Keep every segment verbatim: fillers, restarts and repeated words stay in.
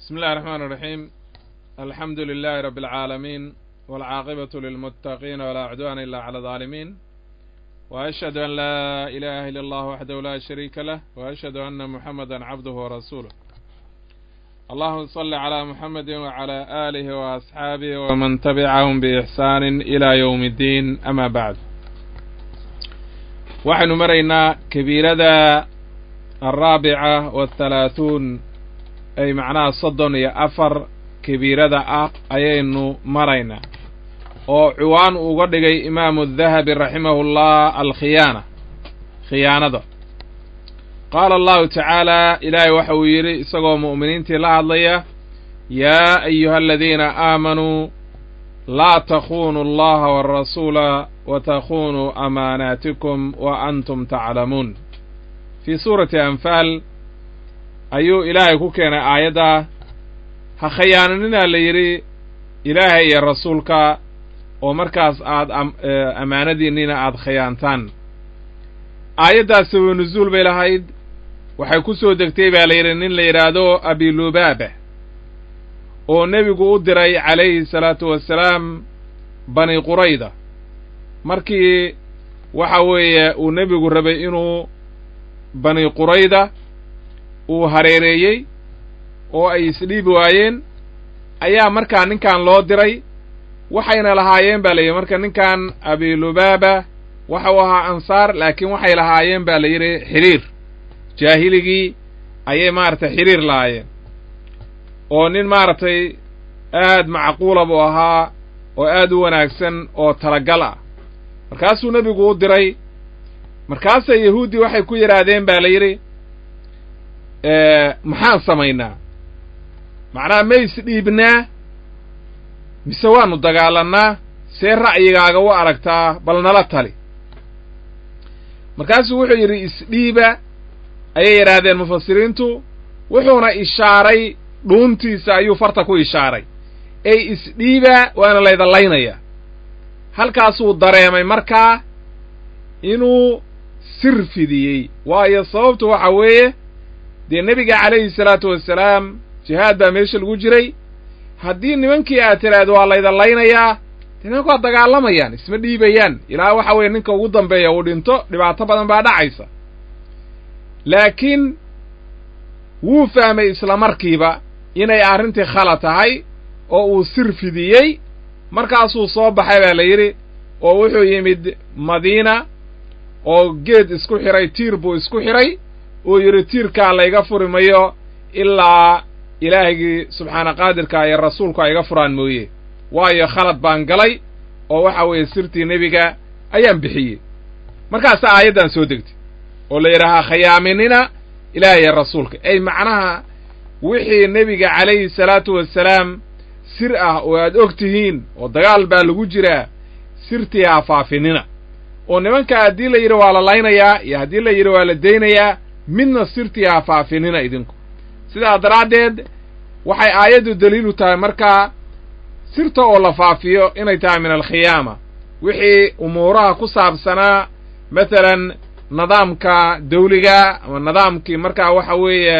بسم الله الرحمن الرحيم. الحمد لله رب العالمين والعاقبة للمتقين ولا عدوان إلا على الظالمين، وأشهد أن لا إله إلا الله وحده لا شريك له، وأشهد أن محمدا عبده ورسوله. اللهم صل على محمد وعلى آله وأصحابه ومن تبعهم بإحسان إلى يوم الدين. أما بعد، وحن مرينا كبيرة الرابعة والثلاثون، أي معناها صدن يا أفر كبيرة أ أينو مرينا، وعوان وقدقي إمام الذهبي رحمه الله الخيانة خيانة. قال الله تعالى إلهي وحويري إسقوا مؤمنين تلا الله: يا أيها الذين آمنوا لا تخونوا الله والرسول وتخونوا أماناتكم وأنتم تعلمون. في سورة أنفال أيو إلهي كوكينا آيادا هخياننا ليري إلهي يا رسولك ومركز آد أم أمانة ديننا آد خيانتان. آيادا سوى نزول بيلهايد waxay ku soo degtay baa la yiri nin la yiraahdo Abi Lubaaba oo nabigu u diray calayhi salaatu wassalaam bani Qurayda markii waxa weeye uu nabigu rabay inuu bani Qurayda uu hareereeyay oo ay isdhiib waayeen ayaa markaa ninkan loo diray. waxayna lahaayeen baa la yiri marka ninkan Abi Lubaaba waxa uu ahaa ansaar, laakiin waxay lahaayeen baa la yiri xiriir jaahiligii ayay maartay xiriir laayeen oo nin maartay aad macquula buu ahaa oo aad u wanaagsan oo talagal ah. markaasuu nabigu u diray. markaasay yahuudi waxay ku yiraahdeen baa la yiri ee maxaan samaynaa, macnaa ma is dhiibnaa mise waanu dagaalanaa, see ra'yigaaga u aragtaa, bal nala tali. markaasuu wuxuu yidhi isdhiiba ayay yidhaahdeen mufasiriintu, wuxuuna ishaaray dhuuntiisa ayuu farta ku ishaaray ey isdhiiba waana laydalaynaya. halkaasuu dareemay markaa inuu sir fidiyey, waayo sababtu waxa weeye dee nebiga calayhi salaatu wassalaam jihaad baa meesha lagu jiray. haddii nimankii aad tiraahdo waa laydallaynayaa, dee nimanku waa dagaalamayaan, isma dhiibayaan ilaa waxa weeye ninka ugu dambeeya uu dhinto, dhibaato badan baa dhacaysa. laakiin wuu fahmay isla markiiba inay arrintii khalad tahay oo uu sir fidiyey. markaasuu soo baxay baa la yidhi oo wuxuu yimid madiina oo geed isku xiray, tiir buu isku xiray oo yidhi tiirkaa layga furi mayo ilaa ilaahigii subxaana qaadirka iyo rasuulku ay iga furaan mooye, waayo khalad baan galay oo waxa weeye sirtii nebiga ayaan bixiyey. markaasaa aayaddan soo degtay oo la yidhaahaa khiyaaminina ilaahiya rasuulka, ay macnaha wixii nebiga calayhi salaatu wassalaam sir ah oo aad og tihiin oo dagaal baa lagu jiraa, sirtii ha faafinina. oo nimanka haddii la yidhi waa la laynayaa iyo haddii la yidhi waa la daynayaa, midna sirtii ha faafinina idinku. sidaa daraaddeed waxay aayaddu daliilu tahay markaa sirta oo la faafiyo inay tahay min alkhiyaama. wixii umuuraha ku saabsanaa mathalan nidaamka dawliga ama nidaamkii markaa waxa weeye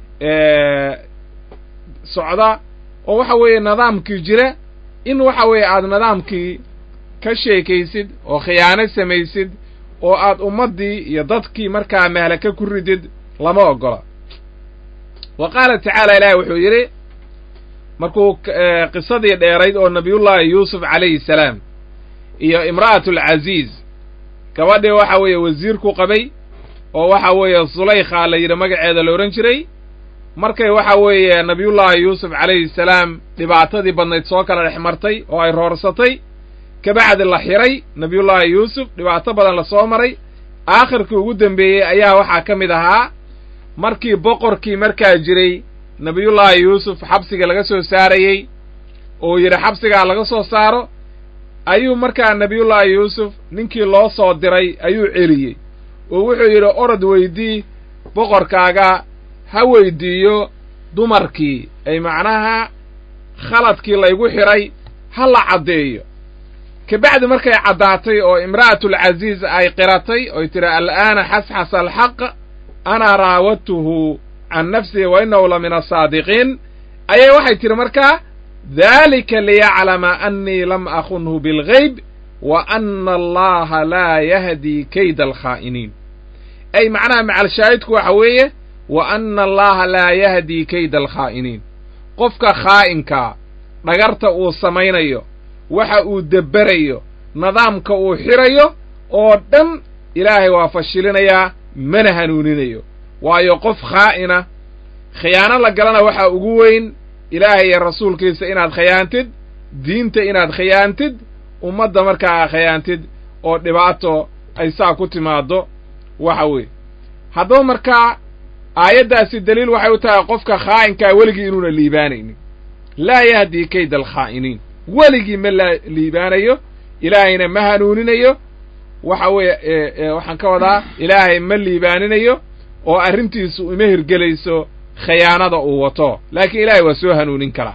socda oo waxa weeye nidaamkii jira, in waxa weeye aad nidaamkii ka sheekaysid oo khiyaano samaysid oo aad ummaddii iyo dadkii markaa mahlaka ku ridid lama ogola. wa qaala tacaala ilaahi wuxuu yidhi markuu qisadii dheerayd oo nabiyullaahi yuusuf calayhi salaam iyo imra'atulcaziiz gabadhii waxa weeye wasiirku qabay oo waxa weeye sulaykha la yidhi magaceeda la odhan jiray, markay waxa weeye nabiyullaahi yuusuf calayhi salaam dhibaatadii badnayd soo kala dhex martay oo ay roorsatay, kabacdi la xiray nabiyullaahi yuusuf, dhibaato badan la soo maray. aakhirkii ugu dambeeyey ayaa waxaa ka mid ahaa markii boqorkii markaa jiray nabiyullaahi yuusuf xabsiga laga soo saarayey oo yidhi xabsigaa laga soo saaro, ayuu markaa nabiyullaahi yuusuf ninkii loo soo diray ayuu celiyey oo wuxuu yidhi orod weydii boqorkaaga ha weydiiyo dumarkii ay macnaha khaladkii laygu xidhay ha la caddeeyo. kabacdi markay caddaatay oo imra'atulcaziiz ay qiratay oy tidhi al'aana xasxasa alxaq ana raawadtuhu can nafsihi wa innahu la min asaadiqiin, ayay waxay tiri markaa dhalika liyaclama annii lam akunhu bilghayb wa ana allaha laa yahdi kayda alkhaa'iniin ay macnaha macalshaahidku waxa weeye wa ana allaha laa yahdi kayda alkhaa'iniin qofka khaa'inkaa dhagarta uu samaynayo waxa uu debberayo nidaamka uu xirayo oo dhan ilaahay waa fashilinayaa mana hanuuninayo waayo qof khaa'ina khiyaano la galana waxaa ugu weyn ilaahay iyo rasuulkiisa inaad khiyaantid diinta inaad khiyaantid ummadda markaa khiyaantid oo dhibaato ay saa ku timaaddo waxa weeye haddaba markaa aayaddaasi daliil waxay u tahay qofka khaa'inkaa weligii inuuna liibaanaynin laa yahdii kayda alkhaa'iniin weligii ma la liibaanayo ilaahayna ma hanuuninayo waxa weeye waxaan ka wadaa ilaahay ma liibaaninayo oo arrintiisu ima hirgelayso khiyaanada uu wato laakiin ilaahay waa soo hanuunin karaa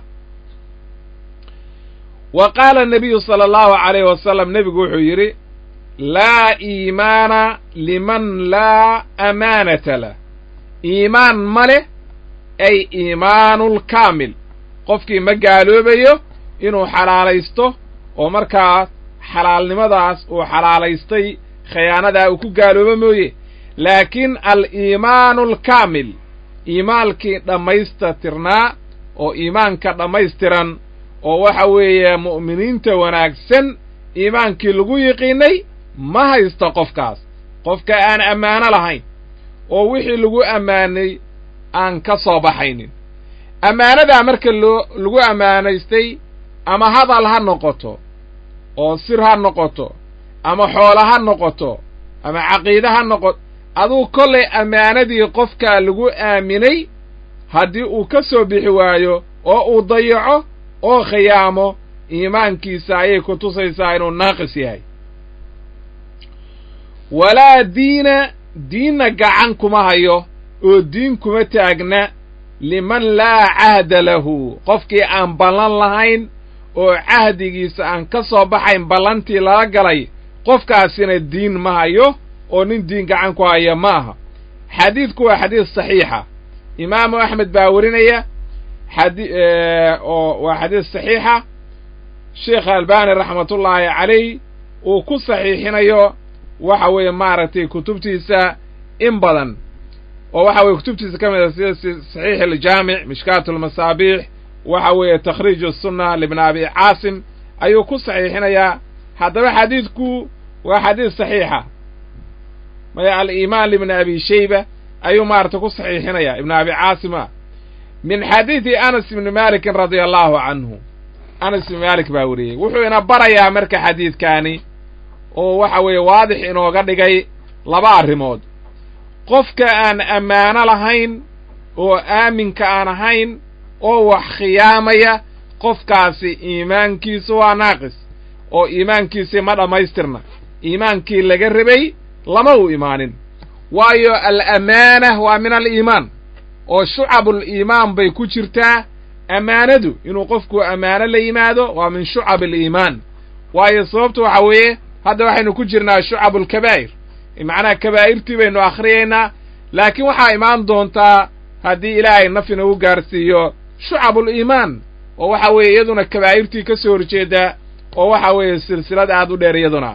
wa qaala الnabiyu salى allahu عalayh wasalam nebigu wuxuu yidhi laa iimaana liman laa amaanata lah iimaan ma leh ay iimaanu lkaamil qofkii ma gaaloobayo inuu xalaalaysto oo markaa xalaalnimadaas uu xalaalaystay khiyaanadaa uu ku gaaloobo mooye laakiin aliimaanu alkaamil iimaankii dhammaystirnaa oo iimaanka dhammaystiran oo waxa weeye mu'miniinta wanaagsan iimaankii lagu yiqiinay ma haysto qofkaas qofka aan ammaano lahayn oo wixii lagu ammaanay aan ka soo baxaynin ammaanadaa marka loo lagu ammaanaystay ama hadal ha noqoto oo sir ha noqoto ama xoolo ha noqoto ama caqiide ha noqoto aduu kollay ammaanadii qofkaa lagu aaminay haddii uu ka soo bixi waayo oo uu dayaco oo khiyaamo iimaankiisa ayay ku tusaysaa inuu naaqis yahay walaa diina diinna gacan kuma hayo oo diin kuma taagna liman laa cahda lahu qofkii aan ballan lahayn oo cahdigiisa aan ka soo baxayn ballantii lala galay qofkaasina diin ma hayo oo nin diin gacan ku haya ma aha xadiidku waa xadiis saxiixa imaamu axmed baa warinaya xadi oo waa xadiis saxiixa sheekh albani raxmatullaahi calayh uu ku saxiixinayo waxa weeye maaragtay kutubtiisa in badan oo waxa weeye kutubtiisa ka mid a sida saxiix aljaamic mishkaat almasaabiix waxa weeye takhriij الsunna libn abi caasim ayuu ku saxiixinayaa haddaba xadiidku waa xadiis saxiixa maya aliimaan libn abi shayba ayuu maaragtay ku saxiixinaya ibn abi caasima min xadiidi anas ibni malikin radia allahu canhu anas ibni malik baa weriyey wuxuu ina barayaa marka xadiidkaani oo waxa weeye waadix inooga dhigay laba arrimood qofka aan ammaano lahayn oo aaminka aan ahayn oo wax khiyaamaya qofkaasi iimaankiisu waa naaqis oo iimaankiisii ma dhammaystirna iimaankii laga rabay lama uu imaanin waayo alamaana waa min aliimaan oo shucabuliimaan bay ku jirtaa ammaanadu inuu qofku ammaano la yimaado waa min shucab aliimaan waayo sababtu waxa weeye hadda waxaynu ku jirnaa shucabulkabaa'ir macnaha kabaa'irtii baynu akhriyaynaa laakiin waxaa imaan doontaa haddii ilaahay nafina u gaarsiiyo shucabuliimaan oo waxa weeye iyaduna kabaa'irtii ka soo horjeeda oo waxa weeye silsilad aad u dheer iyaduna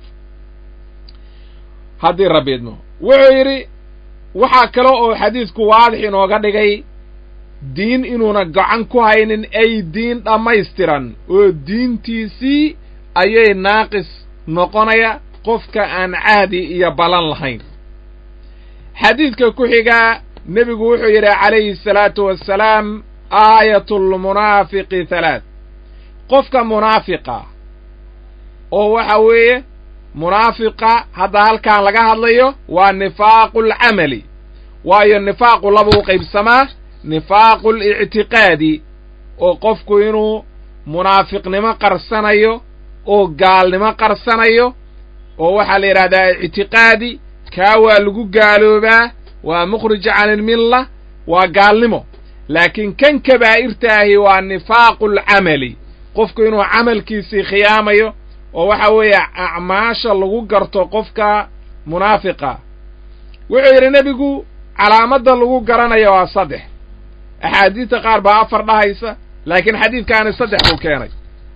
haddii rabbi idmo wuxuu yidhi waxaa kale oo xadiidku waadix inooga dhigay diin inuuna gacan ku haynin ay diin dhammaystiran oo diintiisii ayay naaqis noqonaya qofka aan caadi iyo ballan lahayn xadiidka ku xigaa nebigu wuxuu yidhi calayhi الsalaatu wassalaam aayatulmunaafiqi halaad qofka munaafiqa oo waxa weeye munaafiqa hadda halkaan laga hadlayo waa nifaaqu alcamali waayo nifaaqu laba u qaybsamaa nifaaqu alictiqaadi oo qofku inuu munaafiqnimo qarsanayo oo gaalnimo qarsanayo oo waxaa la yidhahdaa ictiqaadi kaa waa lagu gaaloobaa waa mukhrij can ilmilla waa gaalnimo laakiin kan kabaa'irtaahi waa nifaaqu alcamali qofku inuu camalkiisii khiyaamayo oo waxa weeye acmaasha lagu garto qofka munaafiqa wuxuu yidhi nebigu calaamadda lagu garanayo waa saddex axaadiista qaar baa afar dhahaysa laakiin xadiidkaani saddex buu keenay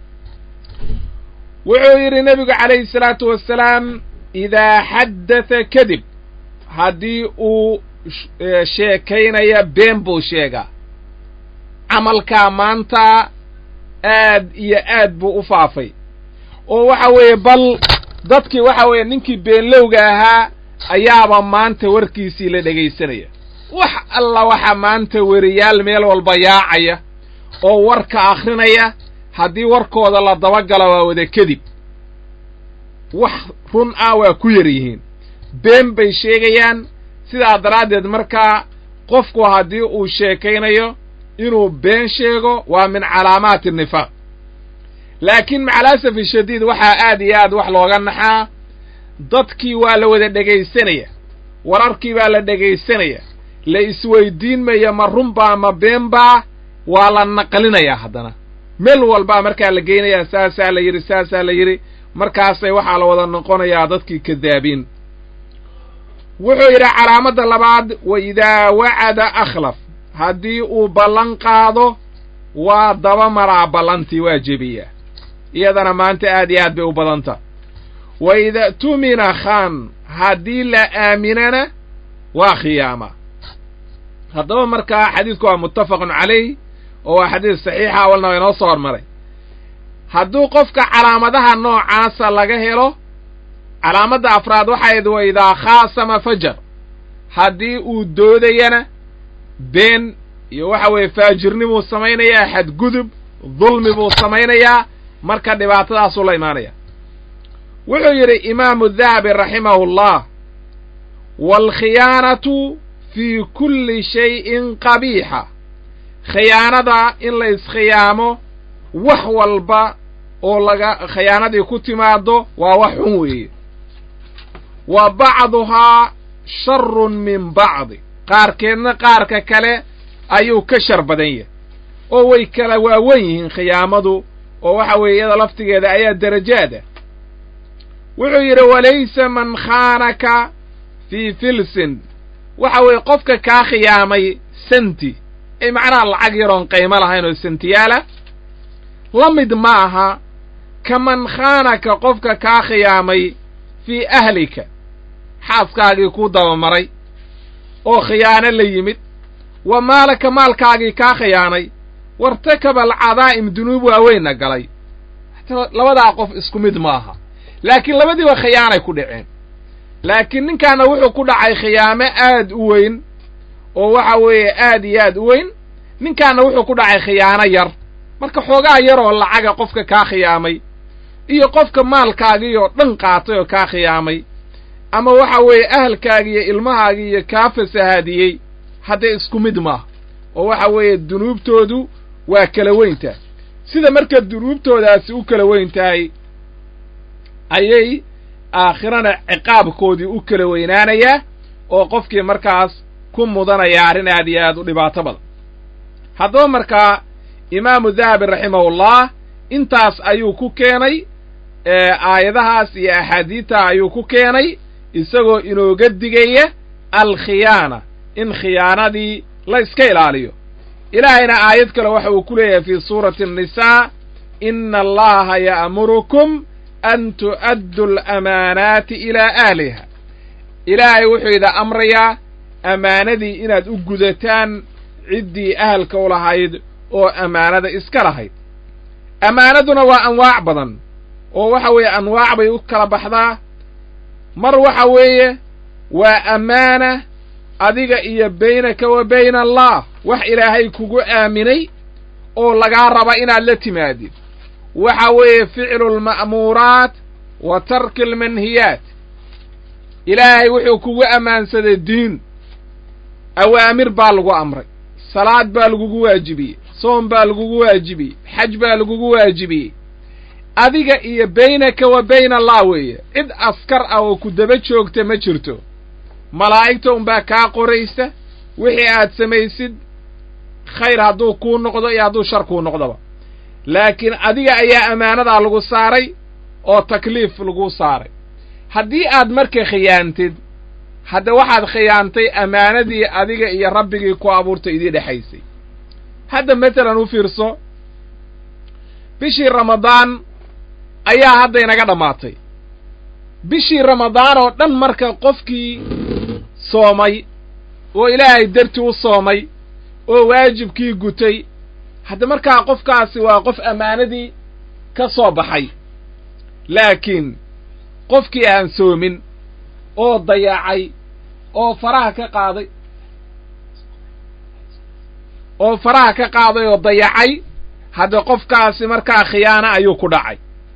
wuxuu yidhi nebigu calayhi salaatu wassalaam idaa xaddatha kadib haddii uu sheekaynaya been buu sheegaa camalkaa maanta aad iyo aad buu u faafay oo waxa weeye bal dadkii waxa weeye ninkii beenlowga ahaa ayaaba maanta warkiisii la dhegaysanaya wax alla waxa maanta weriyaal meel walba yaacaya oo warka akhrinaya haddii warkooda la dabagala waa wada kadib wax run ah waa ku yar yihiin been bay sheegayaan sidaa daraaddeed markaa qofku haddii uu sheekaynayo inuu been sheego waa min calaamaati nifaaq laakiin macalasafi shadiid waxaa aad iyo aad wax looga naxaa dadkii waa la wada dhegaysanaya wararkii baa la dhegaysanaya la isweydiin maya ma runbaa ma beenbaa waa la naqlinayaa haddana meel walbaa markaa la geynayaa saasaa la yidhi saasaa la yidhi markaasay waxaa la wada noqonayaa dadkii kadaabiin wuxuu yidhi calaamadda labaad wa idaa wacada akhlaf haddii uu ballan qaado waa daba maraa ballantii waa jebiyaa iyadana maanta aad iyo aad bay u badanta wa ida tumina khaan haddii la aaminana waa khiyaama haddaba markaa xadiidku waa muttafaqun calayh oo waa xadiis saxiixa awalna waa inoo soo hormaray hadduu qofka calaamadaha noocaasa laga helo calaamadda afraad waxayd wa idaa khaasama fajar haddii uu doodayana been iyo waxa weeye faajirnimuu samaynayaa xadgudub dulmi buu samaynayaa marka dhibaatadaasuu la imaanaya wuxuu yidhi imaamu dahabi raximahullah waalkhiyaanatu fii kulli shay'in qabiixa khiyaanada in la iskhiyaamo wax walba oo laga khiyaanadii ku timaado waa wax xun weeye wa bacduhaa sharun min bacdi qaarkeedna qaarka kale ayuu ka shar badan yahay oo way kala waawan yihiin khiyaamadu oo waxa weeye iyada laftigeeda ayaa darajaada wuxuu yidhi walaysa man khaanaka fii filsin waxa weeye qofka kaa khiyaamay santi ay macnaha lacag yaroon qaymo lahayn oo santiyaala la mid ma aha kaman khaanaka qofka kaa khiyaamay fii ahlika xaaskaagii kuu dabamaray oo khiyaano la yimid wa maalaka maalkaagii kaa khiyaanay wartakaba alcadaa'im dunuub waaweynna galay labadaa qof isku mid ma aha laakiin labadiiba khiyaanay ku dhaceen laakiin ninkaana wuxuu ku dhacay khiyaamo aad u weyn oo waxa weeye aad iyo aad u weyn ninkaana wuxuu ku dhacay khiyaano yar marka xoogaa yar oo lacaga qofka kaa khiyaamay iyo qofka maalkaagii oo dhan qaatay oo kaa khiyaamay ama waxa weeye ahalkaagii iyo ilmahaagii iyo kaa fasahaadiyey hadday isku mid maaha oo waxa weeye dunuubtoodu waa kala weyntahay sida marka dunuubtoodaasi u kala weyn tahay ayay aakhirana ciqaabkoodii u kala weynaanayaa oo qofkii markaas ku mudanaya arrin aad iyo aad u dhibaato badan haddaba markaa imaamu dahabi raximahullah intaas ayuu ku keenay aayadahaas iyo axaadiidta ayuu ku keenay isagoo inooga digaya alkhiyaana in khiyaanadii la iska ilaaliyo ilaahayna aayad kale waxa uu ku leeyahay fii suurati annisaa ina allaha ya'murukum an tu'addu alamaanaati ilaa ahliha ilaahay wuxuu idin amrayaa ammaanadii inaad u gudataan ciddii ahalka u lahayd oo ammaanada iska lahayd ammaanaduna waa anwaac badan oo waxa weeye anwaac bay u kala baxdaa mar waxa weeye waa ammaana adiga iyo baynaka wa bayna allah wax ilaahay kugu aaminay oo lagaa raba inaad la timaadid waxa weeye ficlu alma'muuraat wa tarki almanhiyaat ilaahay wuxuu kugu ammaansaday diin awaamir baa lagu amray salaad baa lagugu waajibiyey soom baa lagugu waajibiyey xaj baa lagugu waajibiyey adiga iyo baynaka wa bayna allah weeye cid askar ah oo ku daba joogta ma jirto malaa'igta unbaa kaa qoraysa wixii aad samaysid khayr hadduu kuu noqdo iyo hadduu shar kuu noqdoba laakiin adiga ayaa ammaanadaa lagu saaray oo takliif lagu saaray haddii aad marka khiyaantid hadda waxaad khiyaantay ammaanadii adiga iyo rabbigii ku abuurtay idii dhexaysay hadda matalan u fiirso bishii ramadaan ayaa hadda inaga dhammaatay bishii ramadaan oo dhan marka qofkii soomay oo ilaahay dartii u soomay oo waajibkii gutay hadda markaa qofkaasi waa qof ammaanadii ka soo baxay laakiin qofkii aan soomin oo dayacay oo faraha ka qaaday oo faraha ka qaaday oo dayacay hadda qofkaasi markaa khiyaano ayuu ku dhacay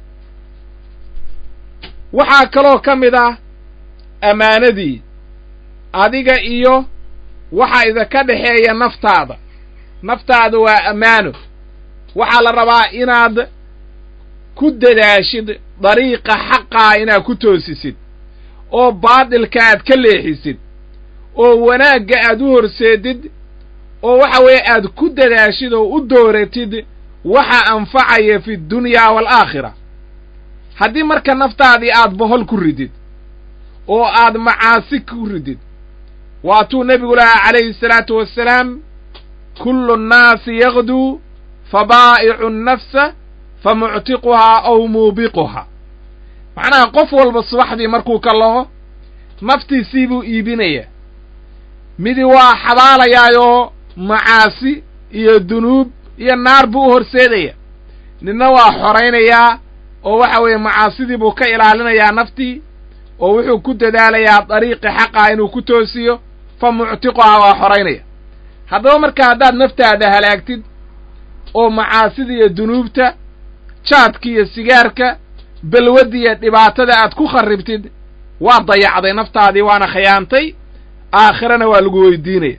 waxaa kaloo ka mid ah ammaanadii adiga iyo waxa idinka dhexeeya naftaada naftaada waa ammaano waxaa la rabaa inaad ku dadaashid dariiqa xaqaa inaad ku toosisid oo baadilka aad ka leexisid oo wanaagga aad u horseedid oo waxa weeye aad ku dadaashid oo u dooratid waxa anfacaya fi dunyaa waalaakhira haddii marka naftaadii aad bohol ku ridid oo aad macaasi ku ridid waatuu nebigu lahaa calayhi salaatu wassalaam kullu nnaasi yagduu fabaa'icu nnafsa famuctiquhaa aw muubiquhaa macnaha qof walba subaxdii markuu ka laho naftiisii buu iibinayaa midi waa xabaalayaayoo macaasi iyo dunuub iyo naar buu u horseedaya ninna waa xoraynayaa oo waxa weeye macaasidii buu ka ilaalinayaa naftii oo wuxuu ku dadaalayaa dariiqi xaqaa inuu ku toosiyo fa muctiquhaa waa xoraynaya haddaba marka haddaad naftaada halaagtid oo macaasida iyo dunuubta jaadka iyo sigaarka balwadda iyo dhibaatada aad ku kharribtid waa dayacday naftaadii waana khiyaantay aakhirana waa lagu weydiinaya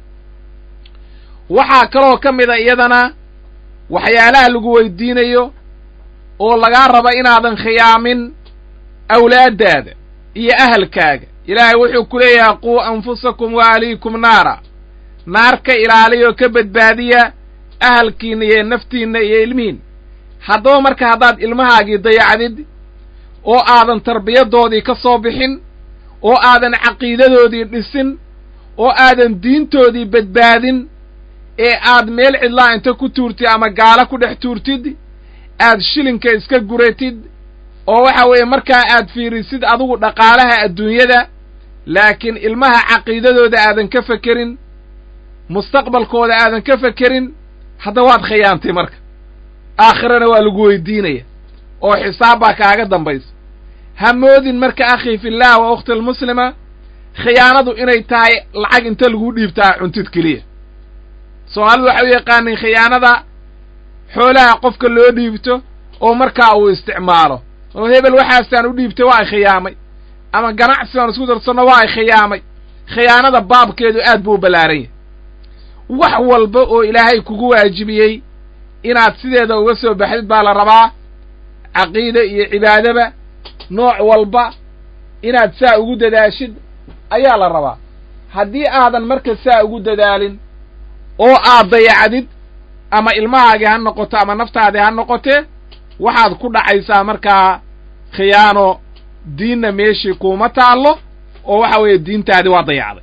waxaa kaloo ka mid a iyadana waxyaalaha lagu weydiinayo oo lagaa raba inaadan khiyaamin awlaaddaada iyo ahalkaaga ilaahay wuxuu ku leeyahay quu anfusakum wa ahliikum naara naar ka ilaaliyo ka badbaadiya ahalkiinna iyo naftiinna iyo ilmihiin haddaba marka haddaad ilmahaagii dayacdid oo aadan tarbiyadoodii ka soo bixin oo aadan caqiidadoodii dhisin oo aadan diintoodii badbaadin ee aad meel cidlaa inta ku tuurtid ama gaalo ku dhex tuurtid aad shilinka iska guratid oo waxa weeye markaa aad fiirisid adigu dhaqaalaha adduunyada laakiin ilmaha caqiidadooda aadan ka fekerin mustaqbalkooda aadan ka fekerin hadda waad khiyaantay marka aakhirana waa lagu weydiinaya oo xisaab baa kaaga dambaysa ha moodin marka akhi fillaah wa ukhti almuslima khiyaanadu inay tahay lacag inta lagu dhiibtaa cuntid keliya soomaalidu waxay u yaqaaniin khiyaanada xoolaha qofka loo dhiibto oo markaa uu isticmaalo oo hebel waxaasaan u dhiibtay waa ay khiyaamay ama ganacsi aan isku darsanno waa ay khiyaamay khiyaanada baabkeedu aad buu u ballaaran yahay wax walba oo ilaahay kugu waajibiyey inaad sideeda uga soo baxdid baa la rabaa caqiide iyo cibaadaba nooc walba inaad saa ugu dadaashid ayaa la rabaa haddii aadan marka saa ugu dadaalin oo aad dayacdid ama ilmahaagii ha noqoto ama naftaadii ha noqotee waxaad ku dhacaysaa markaa khiyaano diinna meeshii kuuma taallo oo waxa weeye diintaadii waa dayacday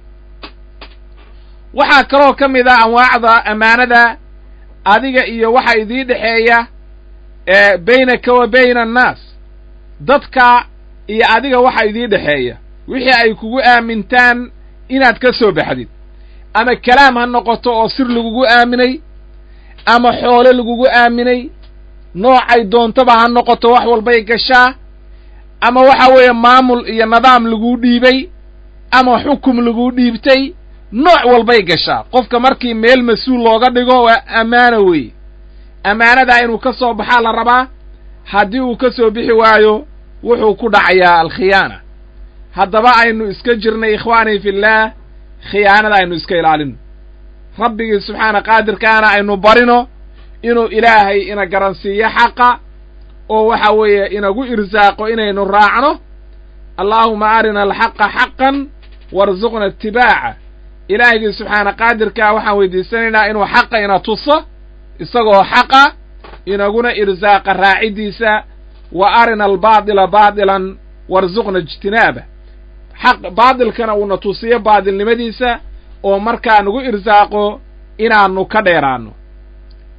waxaa kaloo ka mid ah anwaacda ammaanada adiga iyo waxa idii dhexeeya ee baynaka wa bayna annaas dadka iyo adiga waxa idii dhexeeya wixii ay kugu aamintaan inaad ka soo baxdid ama kalaam ha noqoto oo sir lagugu aaminay ama xoole lagugu aaminay noocay doontaba ha noqoto wax walbay gashaa ama waxa weeye maamul iyo nidaam laguu dhiibay ama xukum laguu dhiibtay nooc walbay gashaa qofka markii meel mas-uul looga dhigo waa ammaano weeye ammaanadaa inuu ka soo baxaa la rabaa haddii uu ka soo bixi waayo wuxuu ku dhacayaa alkhiyaana haddaba aynu iska jirnay ikhwaanii fillaah khiyaanada aynu iska ilaalino rabbigii subxaana qaadirkaana aynu barino inuu ilaahay ina garansiiyo xaqa oo waxa weeye inagu irsaaqo inaynu raacno allaahuma arina alxaqa xaqan warzuqna itibaaca ilaahigii subxaana qaadirkaa waxaan weydiisanaynaa inuu xaqa ina tuso isagoo xaqa inaguna irsaaqa raacidiisa wa arina albaadila baadilan warzuqna ijtinaaba xaq baadilkana uuna tusiyo baadilnimadiisa oo markaa nagu irsaaqo inaannu ka dheeraanno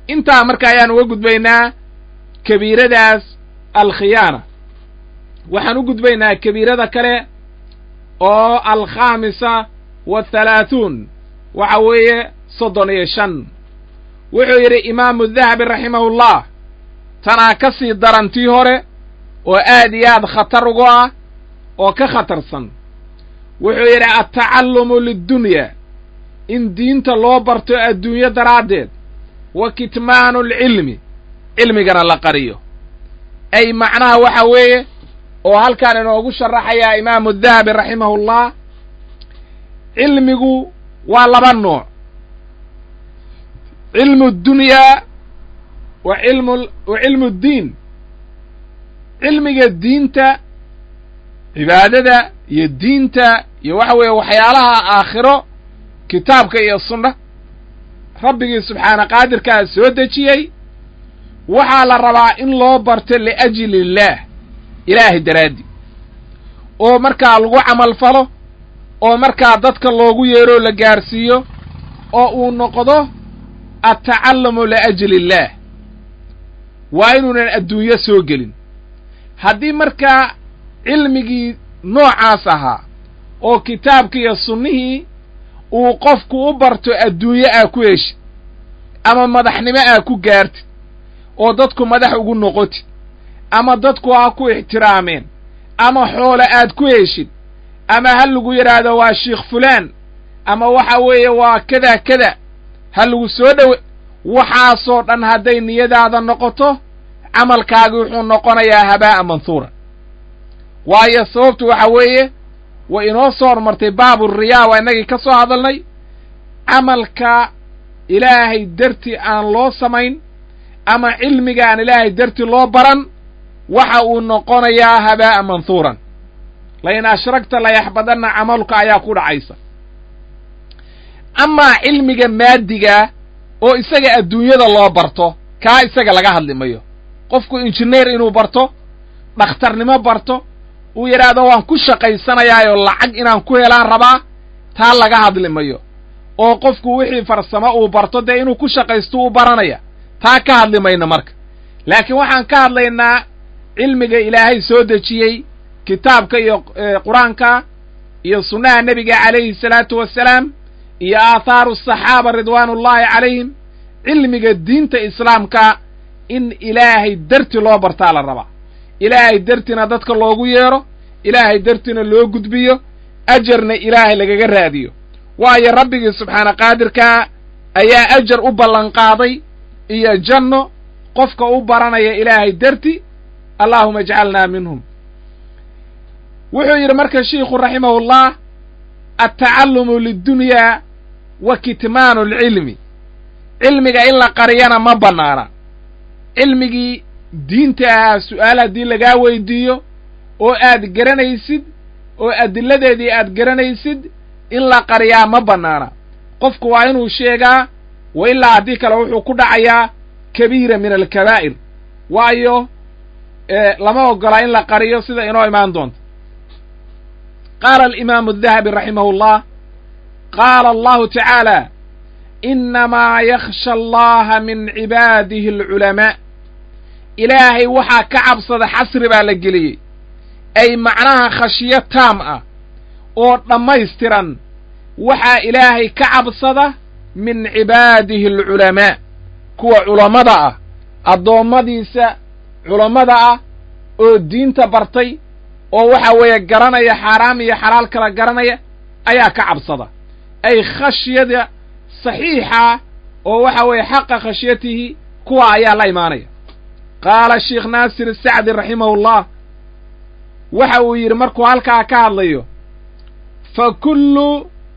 intaa marka ayaan uga gudbaynaa kabiiradaas alkhiyaana waxaan u gudbaynaa kabiirada kale oo alkhaamisa wathalaathuun waxa weeye soddon iyo shan wuxuu yidhi imaamu dahabi raximahullah tanaa ka sii darantii hore oo aad iyo aad khatar ugu ah oo ka khatarsan wuxuu yidhi altacallumu liddunya in diinta loo barto adduunyo daraaddeed wa kitmaanu alcilmi cilmigana la qariyo ay macnaha waxa weeye oo halkaan inoogu sharaxayaa imaamu dahabi raximahullah cilmigu waa laba nooc cilmu ddunyaa wa cilmu wa cilmu ddiin cilmiga diinta cibaadada iyo diinta iyo waxa weeye waxyaalaha aakhiro kitaabka iyo sunna rabbigii subxaana qaadirkaa soo dejiyey waxaa la rabaa in loo barto liajli illaah ilaahay daraaddi oo markaa lagu camal falo oo markaa dadka loogu yeeroo la gaarsiiyo oo uu noqdo altacallumu liajli illaah waa inuunan adduunyo soo gelin haddii markaa cilmigii noocaas ahaa oo kitaabkii iyo sunnihii uu qofku u barto adduunyo aa ku heshid ama madaxnimo aa ku gaartid oo dadku madax ugu noqotid ama dadku ha ku ixtiraameen ama xoole aad ku heshid ama ha lagu yidhaahdo waa shiikh fulaan ama waxa weeye waa kada kada ha lagu soo dhowe waxaasoo dhan hadday niyadaada noqoto camalkaagi wuxuu noqonayaa habaa'a manhuura waayo sababtu waxa weeye way inoo soo hormartay baabu riyaa waa innagii ka soo hadalnay camalka ilaahay darti aan loo samayn ama cilmiga aan ilaahay darti loo baran waxa uu noqonayaa habaa'a manhuuran lain ashragta layaxbadanna camalka ayaa ku dhacaysa amaa cilmiga maadigaa oo isaga adduunyada loo barto kaa isaga laga hadli mayo qofku injineer inuu barto dhakhtarnimo barto uu yidhaahdo waan ku shaqaysanayaayoo lacag inaan ku helaan rabaa taa laga hadli mayo oo qofku wixii farsamo uu barto dee inuu ku shaqaysto u baranaya taa ka hadli mayno marka laakiin waxaan ka hadlaynaa cilmiga ilaahay soo dejiyey kitaabka iyo qur-aanka iyo sunnaha nebiga calayhi salaatu wassalaam iyo aathaaru asaxaaba ridwaanullaahi calayhim cilmiga diinta islaamka in ilaahay darti loo bartaa la rabaa ilaahay dartina dadka loogu yeedho ilaahay dartina loo gudbiyo ajarna ilaahay lagaga raadiyo waayo rabbigii subxaana qaadirkaa ayaa ajar u ballanqaaday iyo janno qofka u baranaya ilaahay darti allaahuma ijcalnaa minhum wuxuu yidhi marka shiikhu raximahullah altacallumu liddunyaa wa kitmaanu alcilmi cilmiga in la qariyana ma bannaana cilmigii diinta ahaa su'aal haddii lagaa weydiiyo oo aad garanaysid oo adilladeedii aad garanaysid in la qariyaa ma bannaana qofku waa inuu sheegaa wa ilaa haddii kale wuxuu ku dhacayaa kabiira min alkabaa'ir waayo lama ogolaa in la qariyo sida inoo imaan doonto qaala alimaamu adahabi raximahu llah qaala allahu tacaala innamaa yakhsha allaha min cibaadihi alculamaa ilaahay waxaa ka cabsada xasri baa la geliyey ay macnaha khashiyo taam ah oo dhammaystiran waxaa ilaahay ka cabsada min cibaadihi alculamaa kuwa culammada ah addoommadiisa culammada ah oo diinta bartay oo waxa weeye garanaya xaaraam iyo xalaal kala garanaya ayaa ka cabsada ay khashyada saxiixa oo waxa weeye xaqa khashyatihi kuwa ayaa la imaanaya qaala sheikh naasir asacdi raximahullah waxa uu yidhi markuu halkaa ka hadlayo fa kullu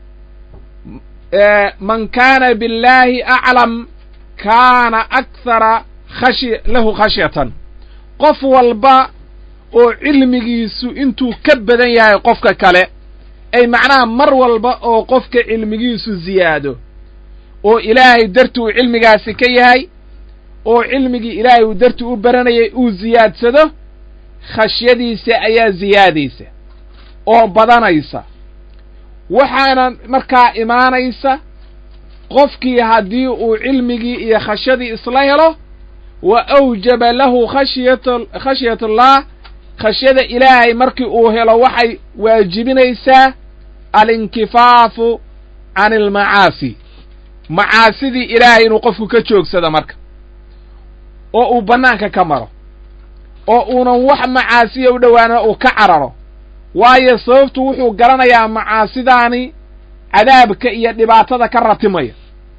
man kaana billaahi aclam kaana akthara khashi lahu khashyatan qof walba oo cilmigiisu intuu ka badan yahay qofka kale ay macnaha mar walba oo qofka cilmigiisu ziyaado oo ilaahay darti uu cilmigaasi ka yahay oo cilmigii ilaahay uu darti u baranayay uu ziyaadsado khashyadiisa ayaa ziyaadaysa oo badanaysa waxaana markaa imaanaysa qofkii haddii uu cilmigii iyo khashadii isla helo wa awjaba lahu khashyata khashyatullah khashyada ilaahay markii uu helo waxay waajibinaysaa alinkifaafu can almacaasi macaasidii ilaahay inuu qofku ka joogsado marka oo uu bannaanka ka maro oo uunan wax macaasiya u dhowaana uu ka cararo waayo sababtu wuxuu garanayaa macaasidaani cadaabka iyo dhibaatada ka ratimaya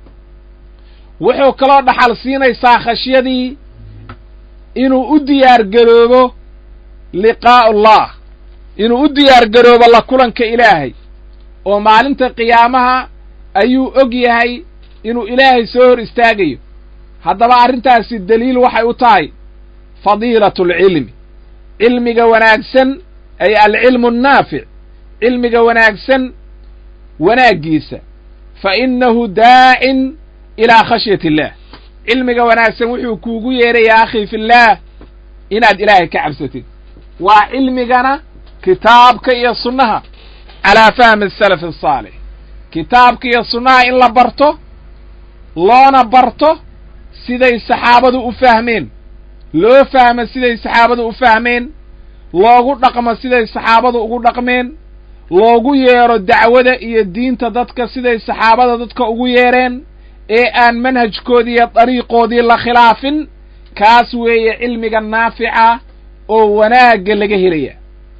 wuxuu kaloo dhaxal siinaysaa khashyadii inuu u diyaar garoobo liqaa'u allah inuu u diyaar garoobo la kulanka ilaahay oo maalinta qiyaamaha ayuu og yahay inuu ilaahay soo hor istaagayo haddaba arrintaasi daliil waxay u tahay fadiilatu alcilmi cilmiga wanaagsan ay alcilmu annaafic cilmiga wanaagsan wanaaggiisa fa innahu daacin ilaa khashyati illaah cilmiga wanaagsan wuxuu kuugu yeerayaa akhi fillaah inaad ilaahay ka cabsatid waa cilmigana kitaabka iyo sunnaha calaa fahmi asalaf asaalix kitaabka iyo sunnaha in la barto loona barto siday saxaabadu u fahmeen loo fahmo siday saxaabadu u fahmeen loogu dhaqmo siday saxaabadu ugu dhaqmeen loogu yeero dacwada iyo diinta dadka siday saxaabada dadka ugu yeereen ee aan manhajkoodii iyo dariiqoodii la khilaafin kaas weeye cilmiga naafica oo wanaagga laga helaya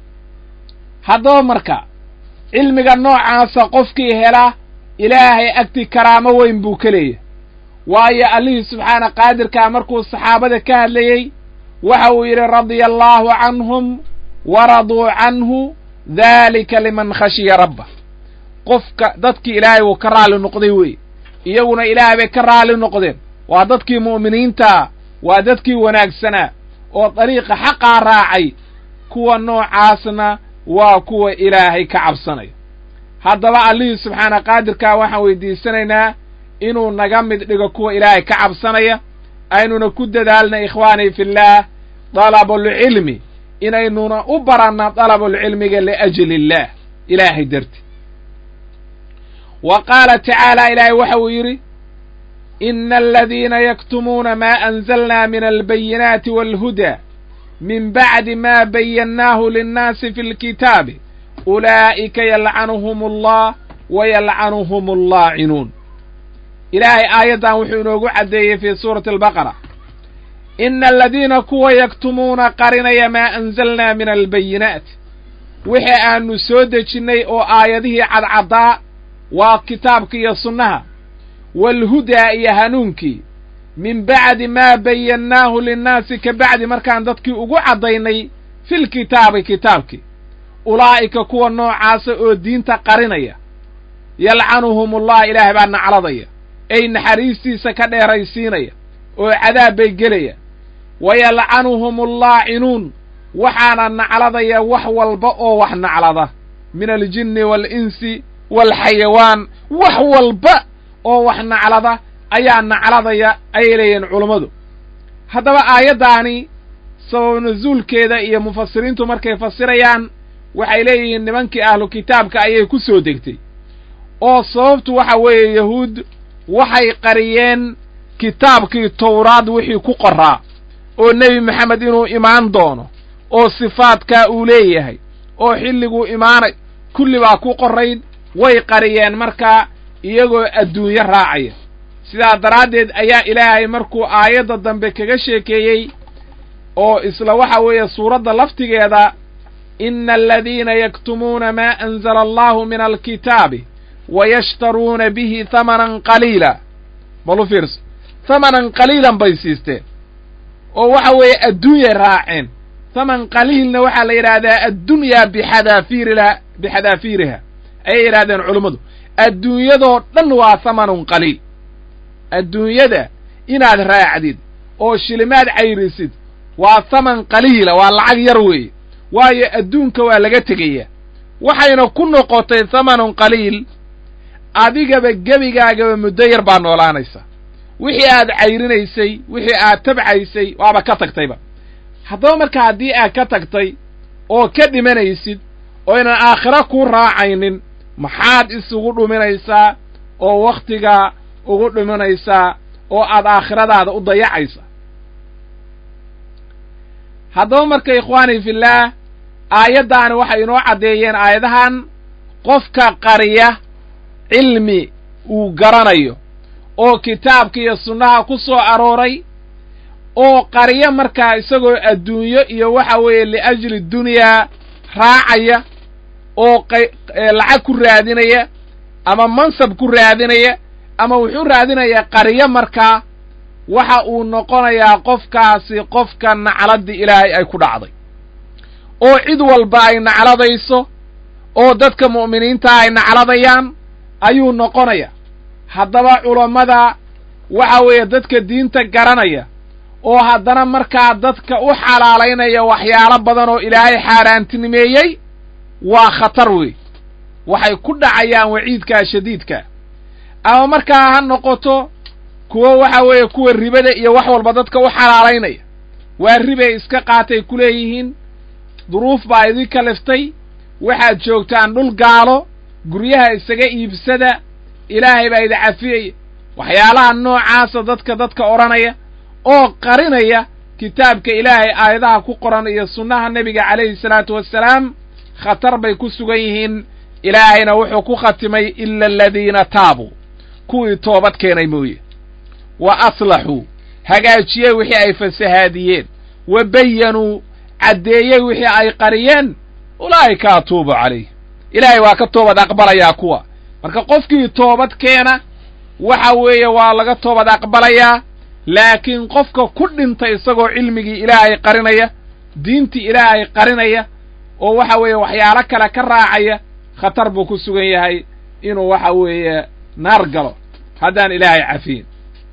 haddaba marka cilmiga noocaasa qofkii hela ilaahay agti karaamo weyn buu ka leeyahay waayo allihii subxaana qaadirkaa markuu saxaabada ka hadlayey waxa uu yidhi radia allaahu canhum waraduu canhu daalika liman khashiya rabbah qofka dadkii ilaahay wuu ka raali noqday wey iyaguna ilaahay bay ka raali noqdeen waa dadkii mu'miniintaa waa dadkii wanaagsanaa oo dariiqa xaqaa raacay kuwa noocaasna waa kuwa ilaahay ka cabsanaya haddaba allihii subxaana qaadirkaa waxaan weydiisanaynaa inuu naga mid dhigo kuwa ilaahay ka cabsanaya aynuna ku dadaalna ikhwaanii fillaah dalabulcilmi inaynuna u baranna dalabulcilmiga liajli illaah ilaahay darti wa qaala tacaala ilaahay waxa uu yidhi ina aladiina yaktumuuna maa anzalnaa min albayinaati waalhudaa min bacdi ma bayannaahu linnaasi fi lkitaabi ulaa'ika yalcanuhum allah wa yalcanuhum allaacinuun ilaahay aayaddan wuxuu inoogu caddeeyey fii suurati albaqara ina aladiina kuwa yaktumuuna qarinaya maa anzalnaa min albayinaat wixii aanu soo dejinnay oo aayadihii cadcaddaa waa kitaabka iyo sunnaha waalhudaa iyo hanuunkii min bacdi maa bayannaahu linnaasi ka bacdi markaan dadkii ugu caddaynay filkitaabi kitaabkii ulaa'ika kuwa noocaasa oo diinta qarinaya yalcanuhumullah ilaahay baa nacladaya ay naxariistiisa ka dheeraysiinaya oo cadaab bay gelaya wa yalcanuhum allaacinuun waxaana nacladaya wax walba oo wax naclada min aljinni waalinsi waalxayawaan wax walba oo wax naclada ayaa nacladaya ayay leeyihiin culummadu haddaba aayaddaani sabab nusuulkeeda iyo mufasiriintu markay fasirayaan waxay leeyihiin nimankii ahlu kitaabka ayay ku soo degtay oo sababtu waxa weeye yahuud waxay qariyeen kitaabkii tawraad wixii ku qoraa oo nebi maxamed inuu imaan doono oo sifaadkaa uu leeyahay oo xilliguu imaanay kulli baa ku qorayd way qariyeen markaa iyagoo adduunyo raacaya sidaa daraaddeed ayaa ilaahay markuu aayadda dambe kaga sheekeeyey oo isla waxa weeye suuradda laftigeeda ina aladiina yaktumuuna maa anzala allahu min alkitaabi wayashtaruuna bihi hamanan qaliila balu fiirso hamanan qaliilan bay siisteen oo waxa weeye adduunyay raaceen haman qaliilna waxaa la yidhaahdaa addunyaa bixadaafiiriha bixadaafiiriha ayay yidhahdeen culummadu adduunyadoo dhan waa hamanun qaliil adduunyada inaad raacdid oo shilimaad cayrisid waa haman qaliila waa lacag yar weeye waayo adduunka waa laga tegayaa waxayna ku noqotay hamanun qaliil adigaba gebigaagaba muddo yar baa noolaanaysa wixii aad cayrinaysay wixii aad tabcaysay waaba ka tagtayba haddaba marka haddii aad ka tagtay oo ka dhimanaysid oo ynan aakhiro ku raacaynin maxaad isugu dhuminaysaa oo wakhtiga ugu dhimanaysaa oo aad aakhiradaada u dayacaysa. haddaba marka ikhwaanii fillaah aayaddaani waxay inoo caddeeyeen aayadahan qofka qariya cilmi uu garanayo oo kitaabka iyo sunnaha ku soo arooray oo qariya markaa isagoo adduunyo iyo waxa weeye liajli dunyaa raacaya oo lacag ku raadinaya ama mansab ku raadinaya ama wuxuu raadinayaa qariyo markaa waxa uu noqonayaa qofkaasi qofka nacladii ilaahay ay ku dhacday oo cid walba ay nacladayso oo dadka mu'miniinta ay nacladayaan ayuu noqonayaa. haddaba culammada waxa weeye dadka diinta garanaya oo haddana markaa dadka u xalaalaynaya waxyaalo badan oo ilaahay xaaraantinimeeyey waa khatar wey, waxay ku dhacayaan waciidkaa shadiidka. ama markaa ha noqoto kuwo waxa weeye kuwa ribada iyo wax walba dadka u xalaalaynaya, waa ribay iska qaatay ku leeyihiin, duruuf baa idin kaliftay, waxaad joogtaan dhul gaalo, guryaha isaga iibsada, ilaahay baa idin cafiyaya. waxyaalaha noocaasa dadka dadka odhanaya oo qarinaya kitaabka ilaahay aayadaha ku qoran iyo sunnaha nebiga calayhi salaatu wassalaam khatar bay ku sugan yihiin. ilaahayna wuxuu ku khatimay ila aladiina taabuu, kuwii toobad keenay mooye, wa aslaxuu hagaajiyey wixii ay fasahaadiyeen, wa bayanuu caddeeyey wixii ay qariyeen, ulaa'ika atuubu calayh, ilaahay waa ka toobad aqbalayaa kuwa. marka qofkii toobad keena waxa weeye waa laga toobad aqbalayaa, laakiin qofka ku dhintay isagoo cilmigii ilaahay qarinaya, diintii ilaahay qarinaya, oo waxa weeye waxyaalo kale ka raacaya, khatar buu ku sugan yahay inuu waxa weeye naar galo haddaan ilaahay cafiyin.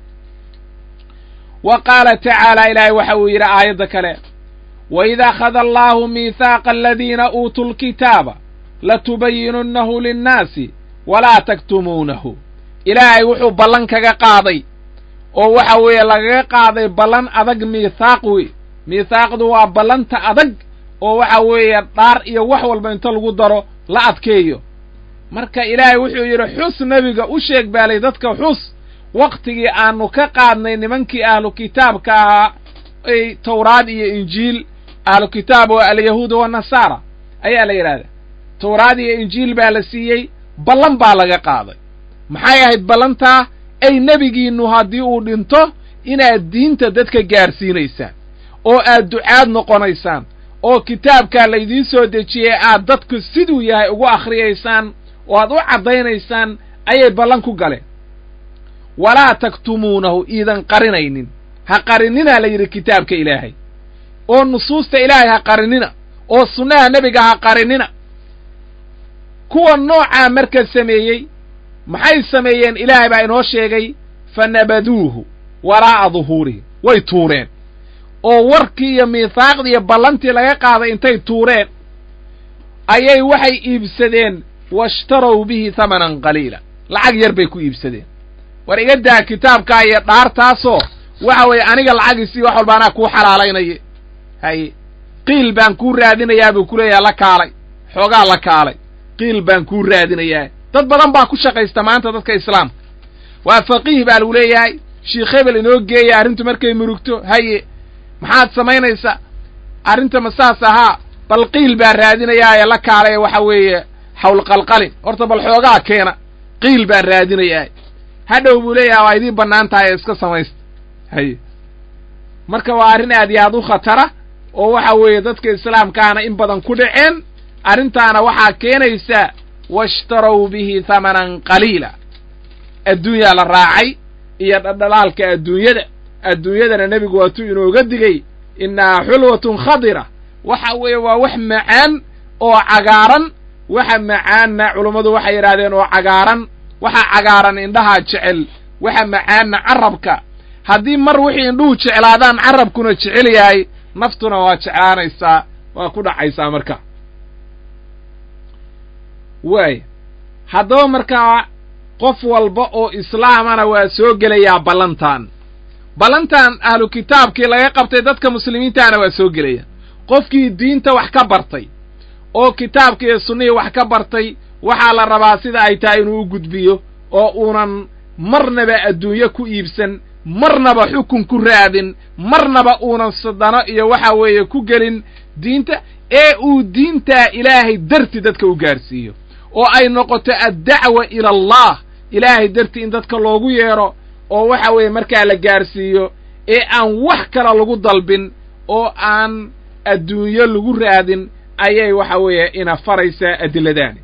wa qaala tacaala, ilaahay waxa uu yidhi aayadda kale, waid akhada allaahu miihaaqa aladiina uutuu lkitaaba latubayinunnahu linnaasi walaa taktumuunahu. ilaahay wuxuu ballan kaga qaaday oo waxa weeye lagaga qaaday ballan adag, miithaaq wey. miithaaqdu waa ballanta adag oo waxa weeye dhaar iyo wax walba inta lagu daro la adkeeyo. marka ilaahay wuxuu yidhi xus nebiga u sheeg baalay dadka xus wakhtigii aanu ka qaadnay nimankii ahlu kitaabka ahaa ay tawraad iyo injiil, ahlu kitaab oo alyahuuda wanasaara ayaa la yidhahdaa. tawraad iyo injiil baa la siiyey, ballan baa laga qaaday. maxay ahayd ballantaa? ay nebigiinnu haddii uu dhinto inaad diinta dadka gaarsiinaysaan oo aad ducaad noqonaysaan oo kitaabkaa laydiin soo dejiyey aad dadku siduu yahay ugu akhriyaysaan oo aad u caddaynaysaan ayay ballan ku galeen. walaa taktumuunahu, iidan qarinaynin, ha qarinina la yidhi kitaabka ilaahay, oo nusuusta ilaahay ha qarinina, oo sunnaha nebiga ha qarinina. kuwa noocaa marka sameeyey maxay sameeyeen? ilaahay baa inoo sheegay, fanabaduuhu waraa'a duhuurihim, way tuureen oo warkii iyo miithaaqdii iyo ballantii laga qaaday intay tuureen ayay waxay iibsadeen, washtarow bihi hamanan qaliila, lacag yar bay ku iibsadeen. war iga daa kitaabkaa iyo dhaartaasoo waxa weeye aniga lacagiisii wax walba anaa kuu xalaalaynaya, haye qiil baan kuu raadinayaa buu ku leeyahay, la kaalay xoogaa la kaalay, qiil baan kuu raadinayaa. dad badan baa ku shaqaysta maanta dadka islaamka, waa faqiih baa lagu leeyahay, shiikh hebel inoo geeya arrintu markay murugto, haye maxaad samaynaysaa? arrinta ma saas ahaa? bal qiil baa raadinayaa ee la kaalay waxa weeye hawl qalqalin, horta bal xoogaa keena, qiil baan raadinayaa. hadhow buu leeyahay waa idiin bannaan tahay ee iska samaysta, haye marka waa arrin aad iyo aad u khatara oo waxa weeye dadka islaamkaana in badan ku dhaceen. arrintaana waxaa keenaysa washtarow bihi hamanan qaliila, adduunyaa la raacay iyo dhadhalaalka adduunyada. adduunyadana nebigu waatuu inooga digay, innahaa xulwatun khadira, waxa weeye waa wax macaan oo cagaaran. waxa macaanna culummadu waxay yidhahdeen oo cagaaran, waxa cagaaran indhahaa jecel, waxa macaanna carabka. haddii mar wixii indhuhu jeclaadaan carabkuna jecel yahay, naftuna waa jeclaanaysaa, waa ku dhacaysaa marka. waay haddaba markaa qof walba oo islaamana waa soo gelayaa ballantan. ballantan ahlu kitaabkii laga qabtay dadka muslimiintaana waa soo gelaya. qofkii diinta wax ka bartay oo kitaabka iyo sunnihii wax ka bartay waxaa la rabaa sida ay tahay inuu u gudbiyo oo uunan marnaba adduunyo ku iibsan marnaba xukun ku raadin marnaba uunan sadano iyo waxa weeye ku gelin diinta ee uu diintaa ilaahay darti dadka u gaarsiiyo oo ay noqoto addacwa ila allah ilaahay darti in dadka loogu yeedho oo waxa weeye markaa la gaarsiiyo ee aan wax kale lagu dalbin oo aan adduunyo lagu raadin ayay waxa weeye ina faraysaa adilladaani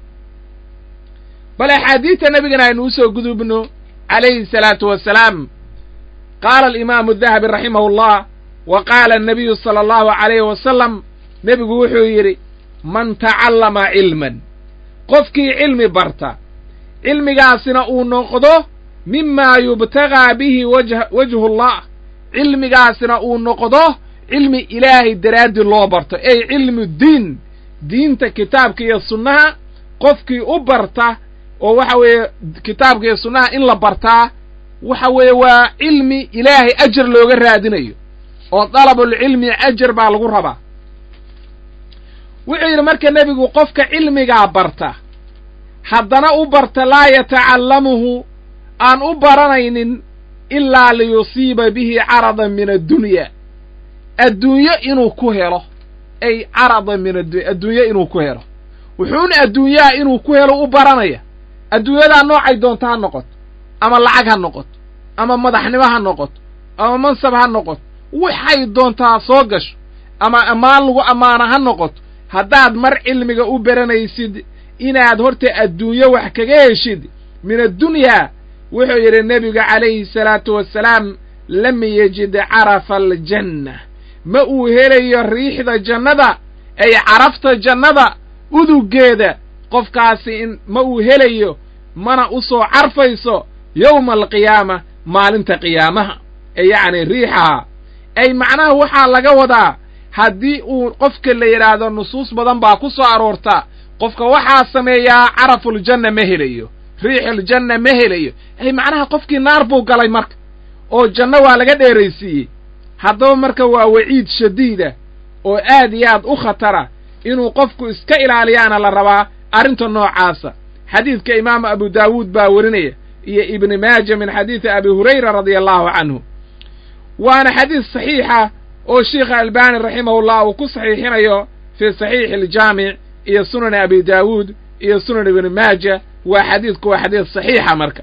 bal axaadiidta nebigana aynu usoo gudubno calayhi salaatu wassalaam qaala alimaamu adahabi raximahu llah wa qaala annabiyu sala allahu calayhi wasalam nebigu wuxuu yidhi man tacallama cilman qofkii cilmi barta cilmigaasina uu noqdo mimaa yubtagaa bihi wajh wajhullah cilmigaasina uu noqdo cilmi ilaahay daraaddi loo barto ey cilmu diin diinta kitaabka iyo sunnaha qofkii u barta oo waxa weeye kitaabka iyo sunnaha in la bartaa waxa weeye waa cilmi ilaahay ajar looga raadinayo oo dalabulcilmi ajar baa lagu rabaa wuxuu yidhi marka nebigu qofka cilmigaa barta haddana u barta laa yatacallamuhu aan u baranaynin ilaa liyusiiba bihi caradan min addunya adduunyo inuu ku helo ay caradan min addunya adduunyo inuu ku helo wuxuuna adduunyaha inuu ku helo u baranaya adduunyadaa noocay doonto ha noqoto ama lacag ha noqoto ama madaxnimo ha noqoto ama mansab ha noqoto waxay doontaa soo gasho ama ammaan lagu ammaana ha noqoto haddaad mar cilmiga u baranaysid inaad horta adduunyo wax kaga heshid min addunyaa wuxuu yidhi nebiga calayhi salaatu wassalaam lam yajid carafa aljanna ma uu helayo riixda jannada ay carafta jannada uduggeeda qofkaasi in ma uu helayo mana u soo carfayso yowma alqiyaama maalinta qiyaamaha ee yacni riixaha ay macnaha waxaa laga wadaa haddii uu qofka la yidhaahdo nusuus badan baa ku soo aroorta qofka waxaa sameeyaa carafuljanna ma helayo riixuljanna ma helayo ay macnaha qofkii naar buu galay marka oo janno waa laga dheeraysiiyey haddaba marka waa waciid shadiida oo aad iyo aad u khatara inuu qofku iska ilaaliyaana la rabaa arrinta noocaasa xadiidka imaamu abu daawuud baa werinaya iyo ibni maaja min xadiidi abi hurayra radia allahu canhu waana xadiis saxiixa oo sheikha albaani raximahullah uu ku saxiixinayo fii saxiixi aljaamic iyo sunan abi daawuud iyo sunan ibni maaja waa xadiidku waa xadiis saxiixa marka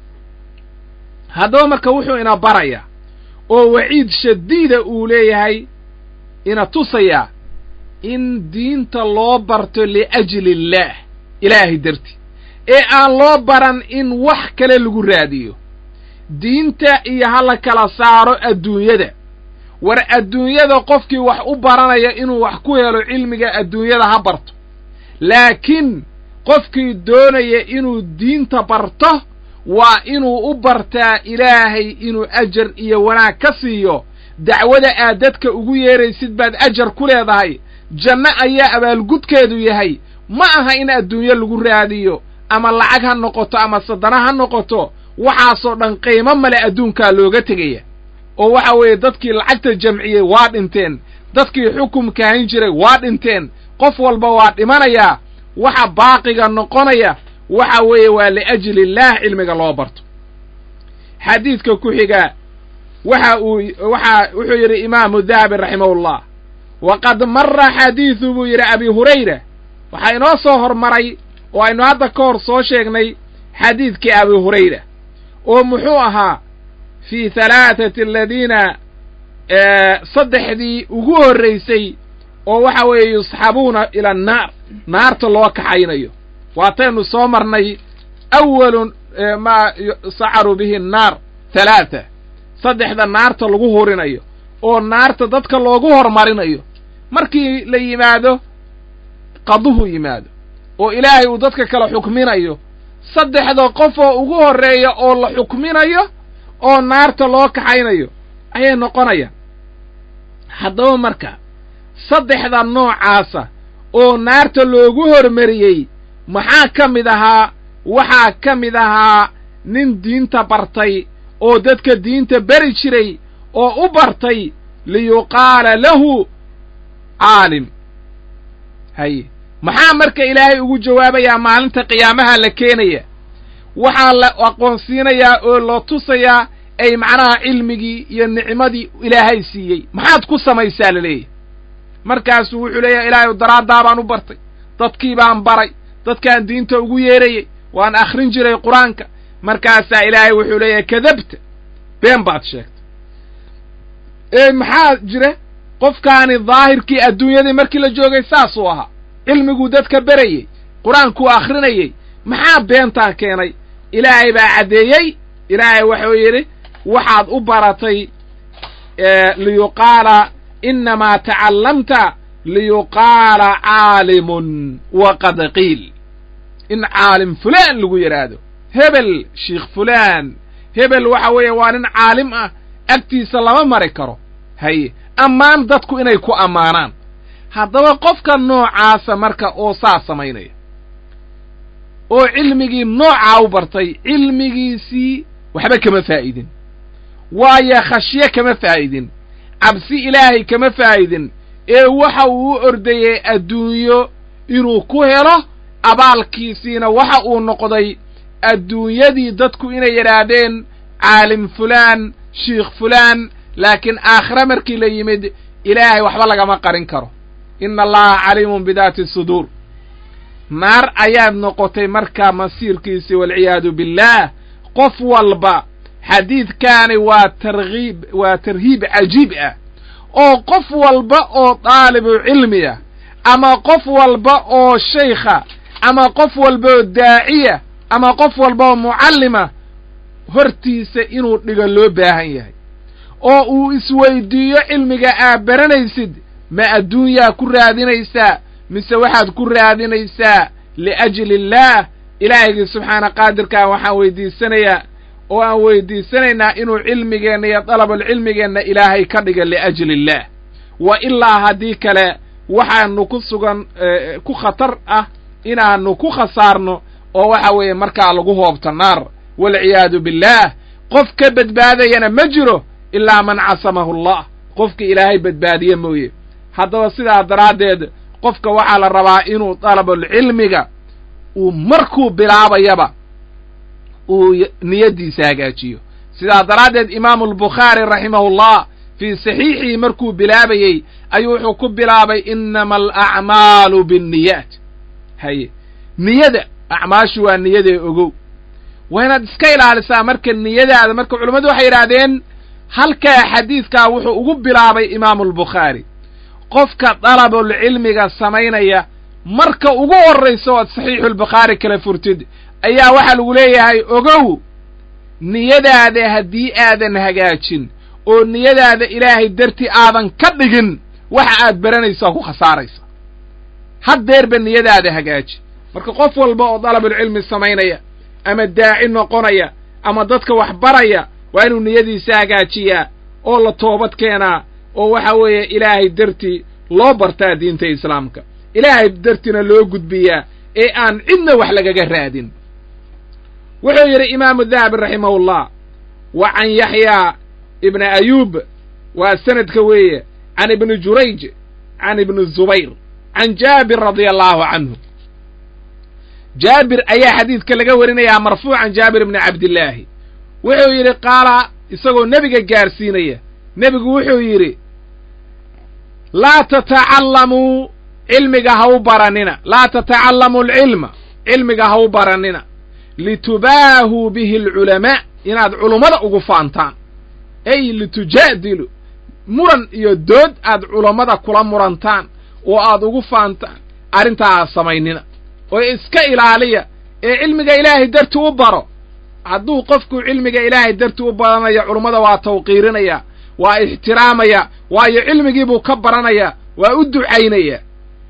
haddaba marka wuxuu ina barayaa oo waciid shadiida uu leeyahay ina tusayaa in diinta loo barto liajli illaah ilaahay darti ee aan loo baran in wax kale lagu raadiyo diinta iyo ha la kala saaro adduunyada war adduunyada qofkii wax u baranaya inuu wax ku helo cilmiga adduunyada ha barto laakiin qofkii doonaya inuu diinta barto waa inuu u bartaa ilaahay inuu ajar iyo wanaag ka siiyo dacwada aad dadka ugu yeeraysid baad ajar ku leedahay janno ayaa abaalgudkeedu yahay ma aha in adduunyo lagu raadiyo ama lacag ha noqoto ama sadana ha noqoto waxaasoo dhan qiimo male adduunkaa looga tegaya oo waxa weeye dadkii lacagta jamciyey waa dhinteen dadkii xukumka hayn jiray waa dhinteen qof walba waa dhimanayaa waxa baaqiga noqonaya waxa weeye waa liajli illaah cilmiga loo barto xadiidka ku xiga waxa uu waxa wuxuu yidhi imaamu dahabi raximahullah waqad marra xadiidu buu yidhi abi hurayra waxaa inoo soo hormaray oo aynu hadda ka hor soo sheegnay xadiidkii abi hurayra oo muxuu ahaa fii halaathati aladiina saddexdii ugu horraysay oo waxa weeye yusxabuuna ila annaar naarta loo kaxaynayo waataynu soo marnay awalu maa sacaru bihi annaar halaatha saddexda naarta lagu hurinayo oo naarta dadka loogu hormarinayo markii la yimaado qaduhu yimaado oo ilaahay uu dadka kala xukminayo saddexda qof oo ugu horreeya oo la xukminayo oo naarta loo kaxaynayo ayay noqonayaan haddaba marka saddexda noocaasa oo naarta loogu hormariyey maxaa ka mid ahaa waxaa ka mid ahaa nin diinta bartay oo dadka diinta beri jiray oo u bartay liyuqaala lahu caalim haye maxaa marka ilaahay ugu jawaabayaa maalinta qiyaamaha la keenaya waxaa la aqoonsiinayaa oo loo tusayaa ay macnaha cilmigii iyo nicmadii ilaahay siiyey maxaad ku samaysaa la leeyahy markaasuu wuxuu leeyahay ilaahay daraaddaa baan u bartay dadkii baan baray dadkaan diinta ugu yeerayey waan akhrin jiray qur-aanka markaasaa ilaahay wuxuu leeyahay kadabta been baad sheegtay ee maxaa jira qofkaani daahirkii adduunyadii markii la joogay saasuu ahaa cilmiguu dadka berayey qur-aankuu akhrinayey maxaa beentaan keenay ilaahay baa caddeeyey ilaahay wuxuu yidhi waxaad u baratay liyuqaala innamaa tacallamta liyuqaala caalimun waqad qiil in caalim fulaan lagu yidhaahdo hebel shiikh fulaan hebel waxa weeye waa nin caalim ah agtiisa lama mari karo haye ammaan dadku inay ku ammaanaan haddaba qofka noocaasa marka oo saa samaynaya oo cilmigii noocaa u bartay cilmigiisii waxba kama faa'idin waayo khashye kama faa'idin cabsi ilaahay kama faa'idin ee waxa uu u ordayey adduunyo inuu ku helo abaalkiisiina waxa uu noqday adduunyadii dadku inay yidhaahdeen caalim fulaan shiikh fulaan laakiin aakhire markii la yimid ilaahay waxba lagama qarin karo ina allaha caliimun bidaati suduur naar ayaad noqotay markaa masiirkiisii walciyaadu billaah qof walba xadiidkaani waa targhiib waa tarhiib cajiib ah oo qof walba oo daalibu cilmi ah ama qof walba oo shaykha ama qof walba oo daaciya ama qof walba oo mucallima hortiisa inuu dhigo loo baahan yahay oo uu isweydiiyo cilmiga aad baranaysid ma adduunyaa ku raadinaysaa mise waxaad ku raadinaysaa liajli illaah ilaahigii subxaana qaadirkaa waxaan weydiisanayaa oo aan weydiisanaynaa inuu cilmigeenna iyo dalabulcilmigeenna ilaahay ka dhiga liajli illaah wa ilaa haddii kale waxaanu ku sugan ku khatar ah inaannu ku khasaarno oo waxa weeye markaa lagu hoobto naar walciyaadu billaah qof ka badbaadayana ma jiro ilaa man casamahu allah qofka ilaahay badbaadiye mooye haddaba sidaa daraaddeed qofka waxaa la rabaa inuu dalabulcilmiga uu markuu bilaabayaba uu niyaddiisa hagaajiyo sidaa daraaddeed imaamu albukhaari raximahullah fii saxiixii markuu bilaabayey ayuu wuxuu ku bilaabay innama alacmaalu binniyaat haye niyada acmaashu waa niyadee ogow waa inaad iska ilaalisaa marka niyadaada marka culammadu waxay yidhaahdeen halkaa xadiidkaa wuxuu ugu bilaabay imaamu albukhaari qofka dalabulcilmiga samaynaya marka ugu horraysa oad saxiixulbukhaari kala furtid ayaa waxaa lagu leeyahay ogow niyadaada haddii aadan hagaajin oo niyadaada ilaahay darti aadan ka dhigin waxa aad baranaysaa ku khasaaraysa haddeerba niyadaada hagaaji marka qof walba oo dalabulcilmi samaynaya ama daaci noqonaya ama dadka wax baraya waa inuu niyadiisa hagaajiyaa oo la toobad keenaa oo waxa weeye ilaahay dartii loo bartaa diinta islaamka ilaahay dartina loo gudbiyaa ee aan cidna wax lagaga raadin wuxuu yidhi imaamu dahabi raximahullah wa can yaxyaa ibna ayuub waa sanadka weeye can ibni jurayj can ibni zubayr can jaabir radia allahu canhu jaabir ayaa xadiidka laga warinayaa marfuucan jaabir ibni cabdillaahi wuxuu yidhi qaala isagoo nebiga gaarsiinaya nebigu wuxuu yidhi laa tatacallamuu cilmiga ha u baranina laa tatacallamuu alcilma cilmiga ha u baranina litubaahuu bihi alculamaa inaad culummada ugu faantaan ay litujaadilu muran iyo dood aad culammada kula murantaan oo aad ugu faantaan arrintaa ha samaynina oo iska ilaaliya ee cilmiga ilaahay darti u baro hadduu qofku cilmiga ilaahay darti u baranayo culummada waa tawqiirinaya waa ixtiraamaya waayo cilmigii buu ka baranaya waa u ducaynaya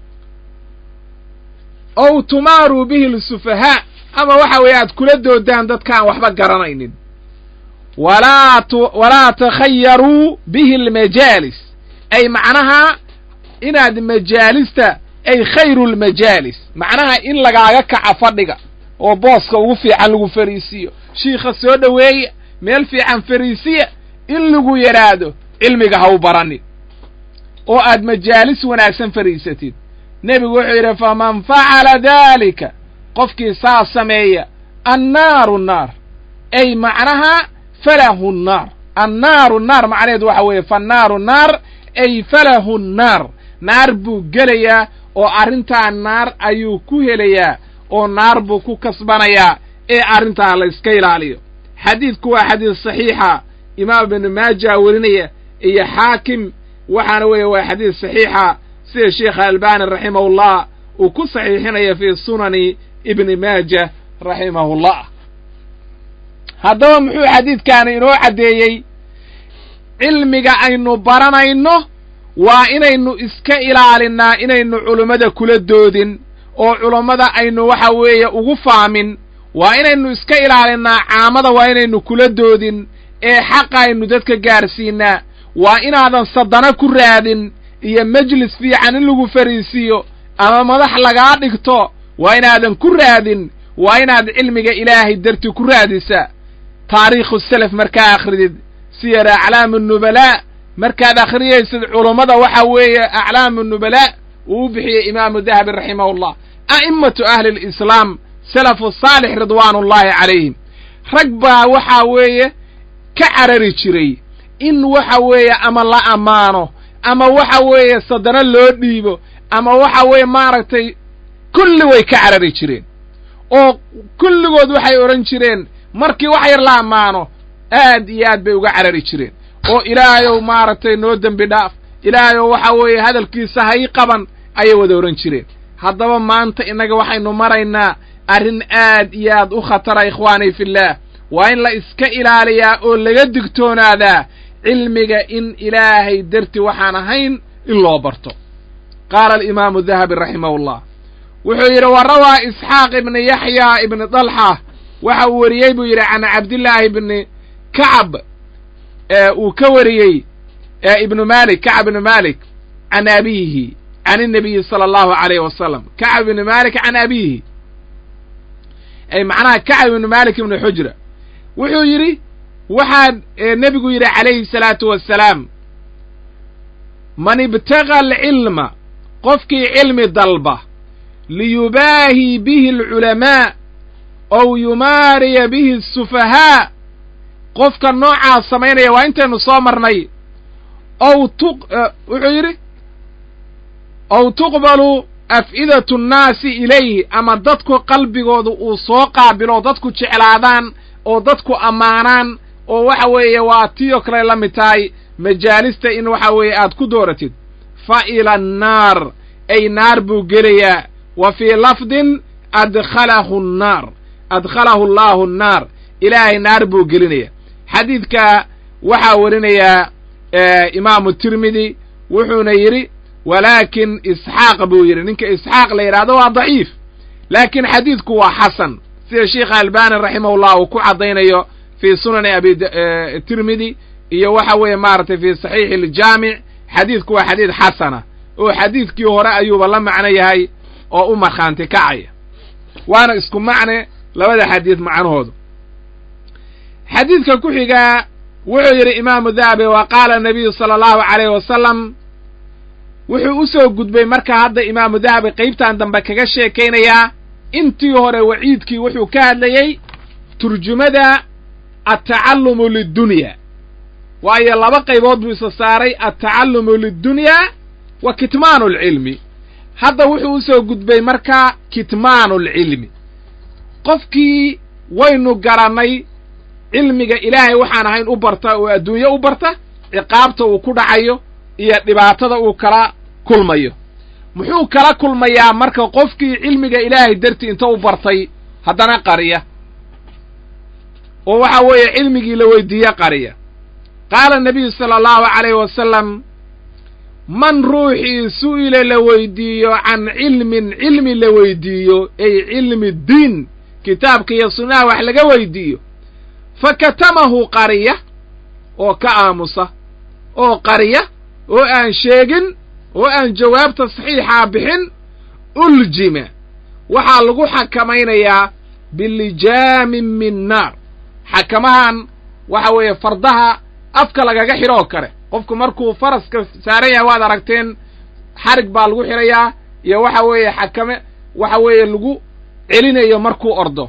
ow tumaaruu bihi alsufahaa ama waxa weeye aad kula doodaan dadkaan waxba garanaynin walaa t walaa takhayaruu bihi almajaalis ay macnaha inaad majaalista ay khayru lmajaalis macnaha in lagaaga kaca fadhiga oo booska ugu fiican lagu fariisiyo shiikha soo dhoweeya meel fiican fariisiya in lagu yidhaahdo cilmiga ha u baranin oo aad majaalis wanaagsan fariisatid nebigu wuxuu yidhi faman facala daalika qofkii saas sameeya annaaru nnaar ay macnaha falahu nnaar annaaru nnaar macnaheedu waxa weeye fannaaru naar ay falahu nnaar naar buu gelayaa oo arrintaa naar ayuu ku helayaa oo naar buu ku kasbanayaa ee arrintaa la iska ilaaliyo xadiidku waa xadiis saxiixa imaam ibnu maaja werinaya iyo xaakim waxaana weeye waa xadiis saxiixa sida sheekha albani raximahullah uu ku saxiixinaya fii sunani ibni maaja raximahullah haddaba muxuu xadiidkaani inoo caddeeyey cilmiga aynu baranayno waa inaynu iska ilaalinnaa inaynu culummada kula doodin oo culummada aynu waxa weeye ugu fahmin waa inaynu iska ilaalinnaa caamada waa inaynu kula doodin ee xaqa aynu dadka gaarsiinaa waa inaadan sadana ku raadin iyo majlis fiican in lagu fariisiiyo ama madax lagaa dhigto waa inaadan ku raadin waa inaad cilmiga ilaahay darti ku raadisa taariikhu salaf markaa akhridid siyar aclaamu nubalaa markaad akhriyaysid culummada waxa weeye aclaamu nubalaa uu u bixiyey imaamu dahabi raximahullah a'immatu ahli lislaam salafu saalix ridwaanullaahi calayhim rag baa waxaa weeye ka carari jiray in waxa weeye ama la ammaano ama waxa weeye sadana loo dhiibo ama waxa weeye maaragtay kulli way ka carari jireen oo kulligood waxay odhan jireen markii wax yar la ammaano aad iyo aad bay uga carari jireen oo ilaahayow maaragtay noo dembi dhaaf ilaahayow waxa weeye hadalkiisa ha ii qaban ayay wada odhan jireen haddaba maanta innaga waxaynu maraynaa arrin aad iyo aad u khatara ikhwaanii fillaah waa in la iska ilaaliyaa oo laga digtoonaadaa cilmiga in ilaahay darti waxaan ahayn in loo barto qaala alimaamu dahabi raximahullah wuxuu yidhi wa rawaa isxaaq ibni yaxya ibni dalxa waxa uu wariyey buu yidhi can cabdillaahi ibni kacab ee uu ka wariyey ee ibnu malik kacab ibnu malik can abiihi can innabiyi sala allahu calayhi wasalam kacab ibni malik can abiihi ay macnaha kacab ibni malik ibni xujra wuxuu yidhi waxaa nebigu yidhi calayhi salaatu wassalaam man ibtaga alcilma qofkii cilmi dalba liyubaahii bihi alculamaa ow yumaariya bihi asufahaa qofka noocaas samaynaya waa intaynu soo marnay ow tuq wuxuu yidhi ow tuqbalu af'idatu nnaasi ilayhi ama dadku qalbigooda uu soo qaabilo dadku jeclaadaan oo dadku ammaanaan oo waxa weeye waa tiyo kale la mid tahay majaalista in waxa weeye aad ku dooratid fa ila annaar ay naar buu gelayaa wa fii lafdin adkhalahu annaar adkhalahu allaahu annaar ilaahay naar buu gelinaya xadiidka waxaa warinayaa imaamu tirmidi wuxuuna yidhi walaakin isxaaq buu yidhi ninka isxaaq la yidhaahdo waa daciif laakiin xadiidku waa xasan sida sheikha albani raximahullah uu ku caddaynayo fii sunani abi tirmidi iyo waxa weeye maaragtay fii saxiixi aljaamic xadiidku waa xadiid xasana oo xadiidkii hore ayuuba la macno yahay oo u markhaanti kacaya waana isku macne labada xadiid macnahoodu xadiidka ku xigaa wuxuu yidhi imaamu dahabi wa qaala nabiyu sala allahu calayhi wasalam wuxuu u soo gudbay marka hadda imaamu dahabi qaybtan dambe kaga sheekaynayaa intii hore waciidkii wuxuu ka hadlayey turjumada altacallumu liddunya waayo laba qaybood buu isa saaray altacallumu liddunyaa wa kitmaanu alcilmi hadda wuxuu u soo gudbay marka kitmaanu alcilmi qofkii waynu garannay cilmiga ilaahay waxaan ahayn u barta oo adduunyo u barta ciqaabta uu ku dhacayo iyo dhibaatada uu kala kulmayo muxuu kala kulmayaa marka qofkii cilmiga ilaahay darti inta u bartay haddana qariya oo waxa weeye cilmigii la weydiiye qariya qaala nabiyu sala allahu calayhi wasalam man ruuxii su'ila la weydiiyo can cilmin cilmi la weydiiyo ay cilmi diin kitaabka iyo sunnaha wax laga weydiiyo fakatamahu qariya oo ka aamusa oo qariya oo aan sheegin oo aan jawaabta saxiixaa bixin uljima waxaa lagu xakamaynayaa bilijaamin min naar xakamahan waxa weeye fardaha afka lagaga xidho oo kale qofku markuu faraska saaran yahay waad aragteen xarig baa lagu xidhayaa iyo waxa weeye xakame waxa weeye lagu celinayo markuu ordo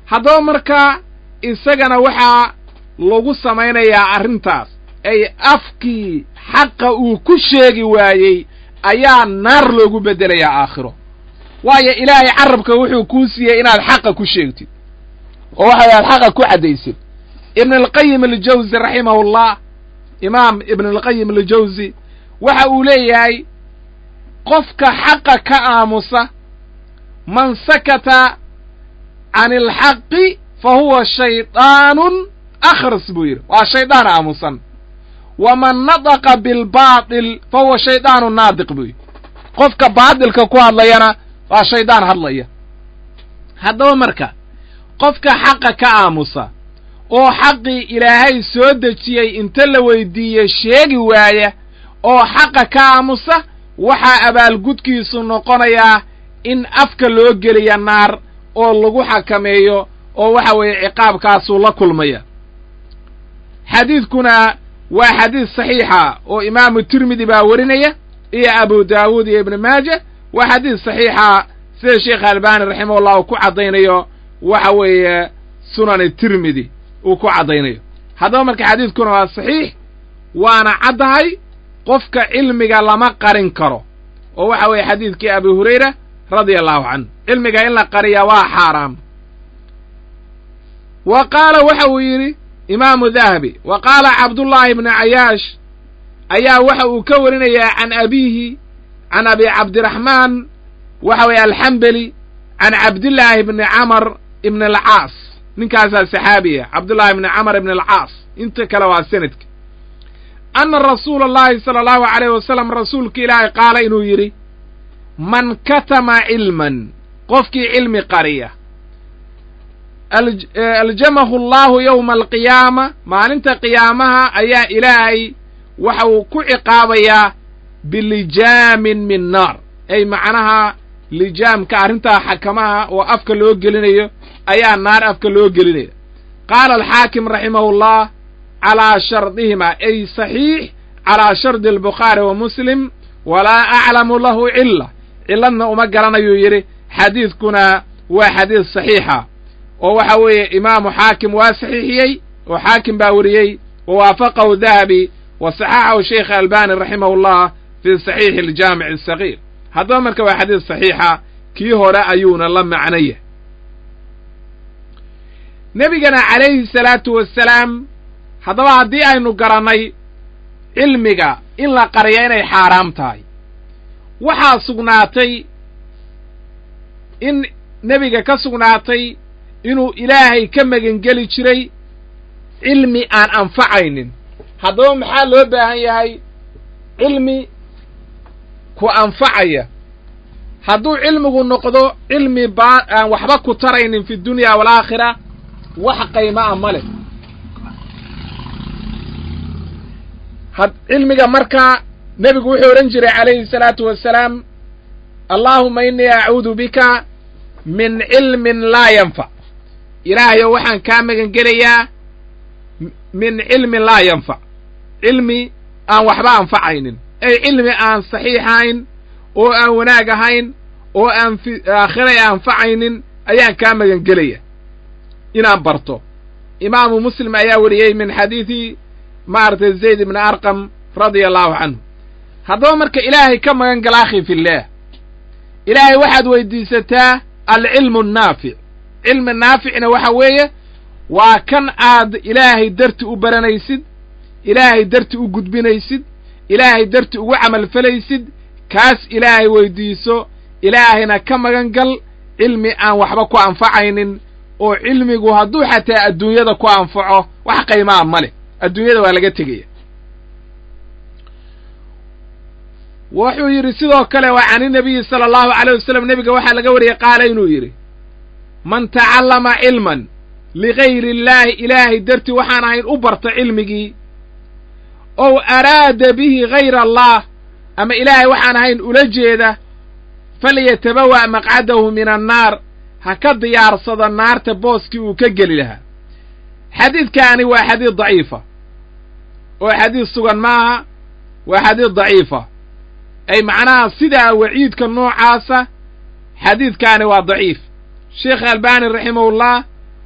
haddaba markaa isagana waxaa lagu samaynayaa arrintaas ay afkii xaqa uu ku sheegi waayey ayaa naar loogu beddelayaa aakhiro waayo ilaahay carabka wuxuu kuu siiyey inaad xaqa ku sheegtid oo waxay aad xaqa ku caddaysid ibn alqayim aljawzi raximahullah imaam ibn alqayim aljawzi waxa uu leeyahay qofka xaqa ka aamusa man sakata can alxaqi fa huwa shaydaanun akhras buu yidhi waa shaydaan aamusan waman nadaqa bilbaatil fa huwa shaydaanun naadiq buu yidhi qofka baatilka ku hadlayana waa shaydaan hadlaya haddaba marka qofka xaqa ka aamusa oo xaqii ilaahay soo dejiyey inta la weydiiye sheegi waaya oo xaqa ka aamusa waxaa abaalgudkiisu noqonayaa in afka loo geliya naar oo lagu xakameeyo oo waxa weeye ciqaabkaasuu la kulmaya xadiidkuna waa xadiis saxiixa oo imaamu tirmidi baa warinaya iyo abu daawuud iyo ibnu maaja waa xadiis saxiixa sida sheekh albani raximahullah uu ku caddaynayo waxa weeye sunan tirmidi uu ku caddaynayo haddaba marka xadiidkuna waa saxiix waana caddahay qofka cilmiga lama qarin karo oo waxa weeye xadiidkii abi hurayra radia allahu canhu cilmiga in la qariyaa waa xaaraam wa qaala waxa uu yidhi imaamu dahabi wa qaala cabdullaahi ibni cayaash ayaa waxa uu ka warinayaa can abiihi can abi cabdiraxmaan waxa weeye alxambeli can cabdillaahi ibni camar ibn alcaas ninkaasaa saxaabiya cabdullaahi ibni camar ibn alcaas inta kale waa sanadka anna rasuula allahi sala allahu alayh wasalam rasuulka ilaahay qaala inuu yidhi man katama cilman qofkii cilmi qariya aljamahu allahu yowma alqiyaama maalinta qiyaamaha ayaa ilaahay waxa uu ku ciqaabayaa bilijaamin min naar ay macnaha lijaamka arrintaa xakamaha oo afka loo gelinayo ayaa naar afka loo gelinaya qaala alxaakim raximahullah calaa shardihima ay saxiix calaa shardi albukhaari wa muslim walaa aclamu lahu cilla cilladna uma garanayuu yidhi xadiidkuna waa xadiis saxiixa oo waxa weeye imaamu xaakim waa saxiixiyey oo xaakim baa weriyey wa waafaqahu dahabi wa saxaxahu sheikh albani raximahullah fi saxiixi aljaamic asagiir haddaba marka waa xadiis saxiixa kii hore ayuuna la macnaya nebigana calayhi salaatu wassalaam haddaba haddii aynu garannay cilmiga in la qariya inay xaaraam tahay waxaa sugnaatay in nebiga ka sugnaatay inuu ilaahay ka magangeli jiray cilmi aan anfacaynin haddaba maxaa loo baahan yahay cilmi ku anfacaya hadduu cilmigu noqdo cilmi baa aan waxba ku taraynin fi dunya walaakhira wax qayma a ma leh cilmiga markaa nebigu wuxuu odhan jiray calayhi salaatu wassalaam allaahuma innii acuudu bika min cilmin laa yanfac ilaahayow waxaan kaa magan gelayaa min cilmin laa yanfac cilmi aan waxba anfacaynin ay cilmi aan saxiixayn oo aan wanaag ahayn oo aan fi aakhiray anfacaynin ayaan kaa magan gelaya inaan barto imaamu muslim ayaa wariyey min xadiidi maaragtay zayd ibni arqam radia allahu canhu haddaba marka ilaahay ka magan gala akhi fillaah ilaahay waxaad weydiisataa alcilmu annaafic cilmi naaficna waxa weeye waa kan aad ilaahay darti u baranaysid ilaahay darti u gudbinaysid ilaahay darti ugu camal falaysid kaas ilaahay weydiiso ilaahayna ka magan gal cilmi aan waxba ku anfacaynin oo cilmigu hadduu xataa adduunyada ku anfaco wax qaymaa ma leh adduunyada waa laga tegaya wuxuu yidhi sidoo kale waa cani nabiyi sala allahu alayh wasalam nebiga waxaa laga wariyey qaala inuu yidhi man tacallama cilman ligayri illaahi ilaahay darti waxaan ahayn u barta cilmigii ow araada bihi gayra allah ama ilaahay waxaan ahayn ula jeeda falyatabawa' maqcadahu min annaar ha ka diyaarsada naarta booskii uu ka geli lahaa xadiidkaani waa xadiid daciifa oo xadiid sugan maaha waa xadiid daciifa ay macnaha sidaa waciidka noocaasa xadiidkaani waa daciif sheekh albani raximahullah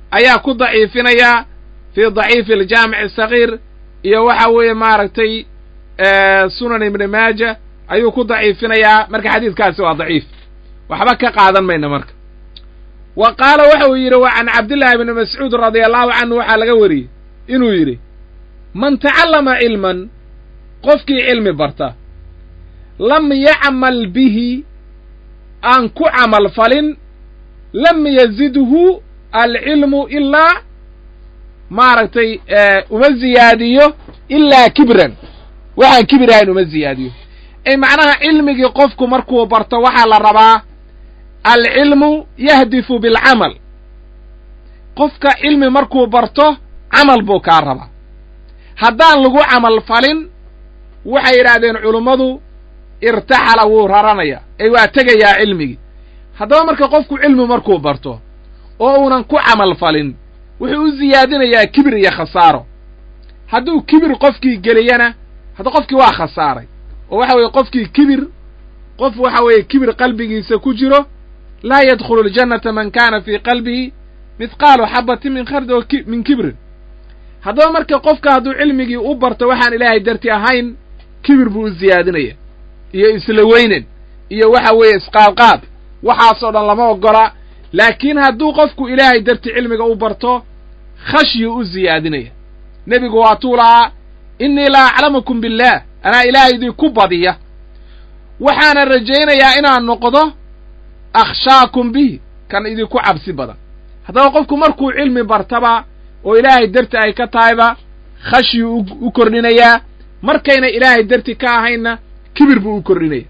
ayaa ku daciifinaya fii daciifi aljaamic asagiir iyo waxa weeye maaragtay sunan ibni maaja ayuu ku daciifinayaa marka xadiidkaasi waa daciif waxba ka qaadan mayna marka wa qaala waxa uu yidhi wa can cabdillahi bni mascuud radia allahu canhu waxaa laga wariyey inuu yidhi man tacallama cilman qofkii cilmi barta lam yacmal bihi aan ku camal falin lam yazidhu alcilmu ilaa maaragtay uma ziyaadiyo ilaa kibran waxaan kibir ahayn uma ziyaadiyo ay macnaha cilmigii qofku markuu barto waxaa la rabaa alcilmu yahdifu bilcamal qofka cilmi markuu barto camal buu kaa rabaa haddaan lagu camal falin waxay yidhaahdeen culummadu irtaxala wuu raranaya ay waa tegayaa cilmigii haddaba marka qofku cilmi markuu barto oo uunan ku camal falin wuxuu u ziyaadinayaa kibir iyo khasaaro hadduu kibir qofkii geliyana hadda qofkii waa khasaaray oo waxa weeye qofkii kibir qof waxa weeye kibir qalbigiisa ku jiro laa yadkhulu aljannata man kaana fii qalbihi mithqaalu xabatin min khardin oo min kibrin haddaba marka qofka hadduu cilmigii u barto waxaan ilaahay darti ahayn kibir buu u ziyaadinaya iyo isla weynen iyo waxa weeye isqaadqaad waxaasoo dhan lama oggola laakiin hadduu qofku ilaahay darti cilmiga u barto khashyu u ziyaadinaya nebigu waa tuu lahaa innii la aclamukum billaah anaa ilaahay idinku badiya waxaana rajaynayaa inaan noqdo akhshaakum bihi kan idinku cabsi badan haddaba qofku markuu cilmi bartaba oo ilaahay darti ay ka tahayba khashyu u kordhinayaa markayna ilaahay darti ka ahaynna kibir buu u kordhinaya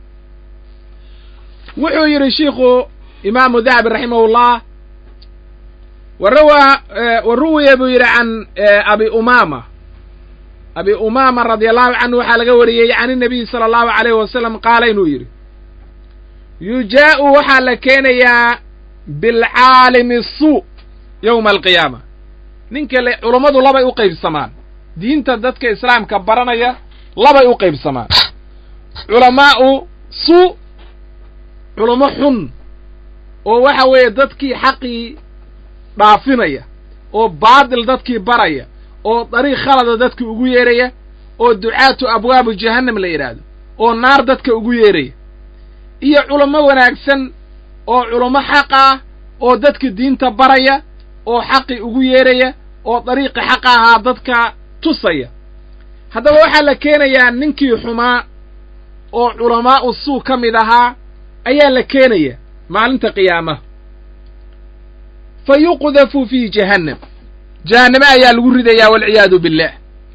wuxuu yidhi shiikhu imaamu dahabi raximahullah warawa wa ruwiya buu yidhi can abi umaama abi umaama radia allahu canhu waxaa laga wariyey can inabiyi sala allahu alayhi wasalam qaala inuu yidhi yujaa'u waxaa la keenayaa bilcaalimi suu yowma alqiyaama ninka le culummadu labay u qaybsamaan diinta dadka islaamka baranaya labay u qaybsamaan culamaa'u suu culummo xun oo waxa weeye dadkii xaqii dhaafinaya oo baadil dadkii baraya oo dariiq khalada dadka ugu yeeraya oo ducaatu abwaabu jahannam la yidhaahdo oo naar dadka ugu yeeraya iyo culummo wanaagsan oo culummo xaq ah oo dadka diinta baraya oo xaqii ugu yeeraya oo dariiqi xaqa ahaa dadka tusaya haddaba waxaa la keenayaa ninkii xumaa oo culamaa'u suu ka mid ahaa ayaa la keenaya maalinta qiyaamaha fa yuqdafu fii jahannam jahanname ayaa lagu ridayaa walciyaadu billaah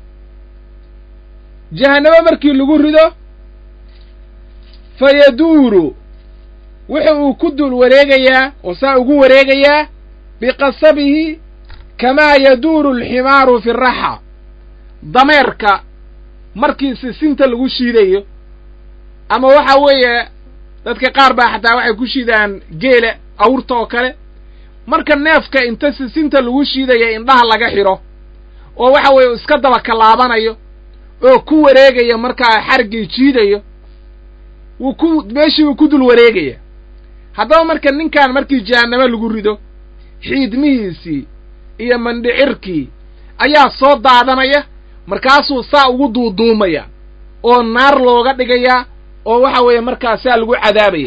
jahanname markii lagu rido fa yaduuru wuxa uu ku dul wareegayaa oo saa ugu wareegayaa biqasabihi kamaa yaduuru alximaaru fi raxa dameerka markii sisinta lagu shiidayo ama waxa weeye dadka qaar baa xataa waxay ku shiidaan geela awrta oo kale marka neefka inta sisinta lagu shiidaya indhaha laga xidho oo waxa weeye iska daba kalaabanayo oo ku wareegaya markaa xargii jiidayo wuu ku meeshii wuu ku dul wareegaya haddaba marka ninkan markii jahannamo lagu rido xiidmihiisii iyo mandhicirkii ayaa soo daadanaya markaasuu saa ugu duuduumaya oo naar looga dhigaya oo waxa weeye markaasaa lagu cadaabaya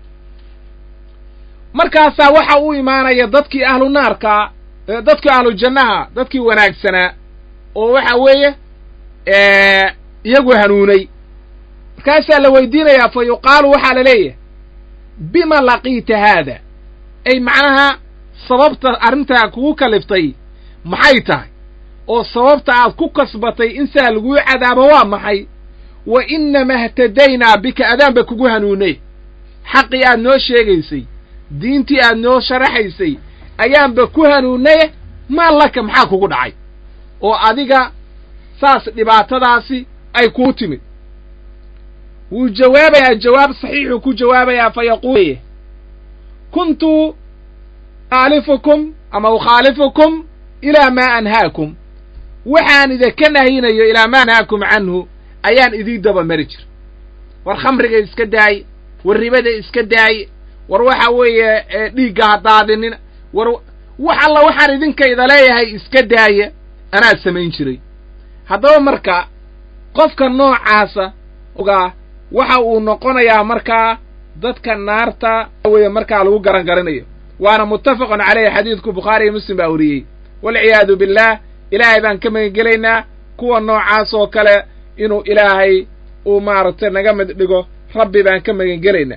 markaasaa waxa u imaanaya dadkii ahlu naarka dadkii ahlu jannaha dadkii wanaagsanaa oo waxa weeye iyagu hanuunay markaasaa la weydiinayaa fa yuqaalu waxaa la leeyahay bima laqiita haada ay macnaha sababta arrintaa kugu kaliftay maxay tahay oo sababta aad ku kasbatay in saa laguu cadaabo waa maxay wa innama ihtadaynaa bika adaanba kugu hanuunay xaqii aad noo sheegaysay diintii aad noo sharaxaysay ayaanba ku hanuunay maa laka maxaa kugu dhacay oo adiga saas dhibaatadaasi ay kuu timid wuu jawaabayaa jawaab saxiixuu ku jawaabayaa fa yaquul kuntu aalifukum ama ukhaalifukum ilaa maa anhaakum waxaan idinka nahinayo ilaa maa anhaakum canhu ayaan idii daba mari jir war khamriga iska daay war ribada iska daay war waxa weeye dhiigga ha daadinin war wax alla waxaan idinkayda leeyahay iska daaya anaa samayn jiray. haddaba marka qofka noocaasa ogaa waxa uu noqonayaa markaa dadka naarta weeye markaa lagu garan garanayo, waana muttafaqun calayhi xadiidku bukhaari iyo muslim baa wariyey. walciyaadu billaah, ilaahay baan ka magangelaynaa kuwa noocaas oo kale inuu ilaahay uu maaragtay naga mid dhigo, rabbi baan ka magangelaynaa.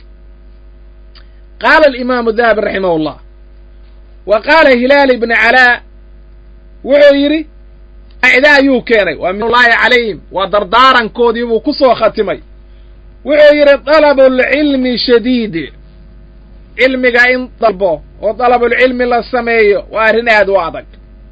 qaala alimaamu dahabi raximahullah wa qaala hilaal ibni calaa wuxuu yidhi qaacido ayuu keenay waa minullaahi calayhim, waa dardaarankoodii buu ku soo khatimay. wuxuu yidhi dalabulcilmi shadiid, cilmiga in dalbo oo dalabulcilmi la sameeyo waa arrin aad u adag.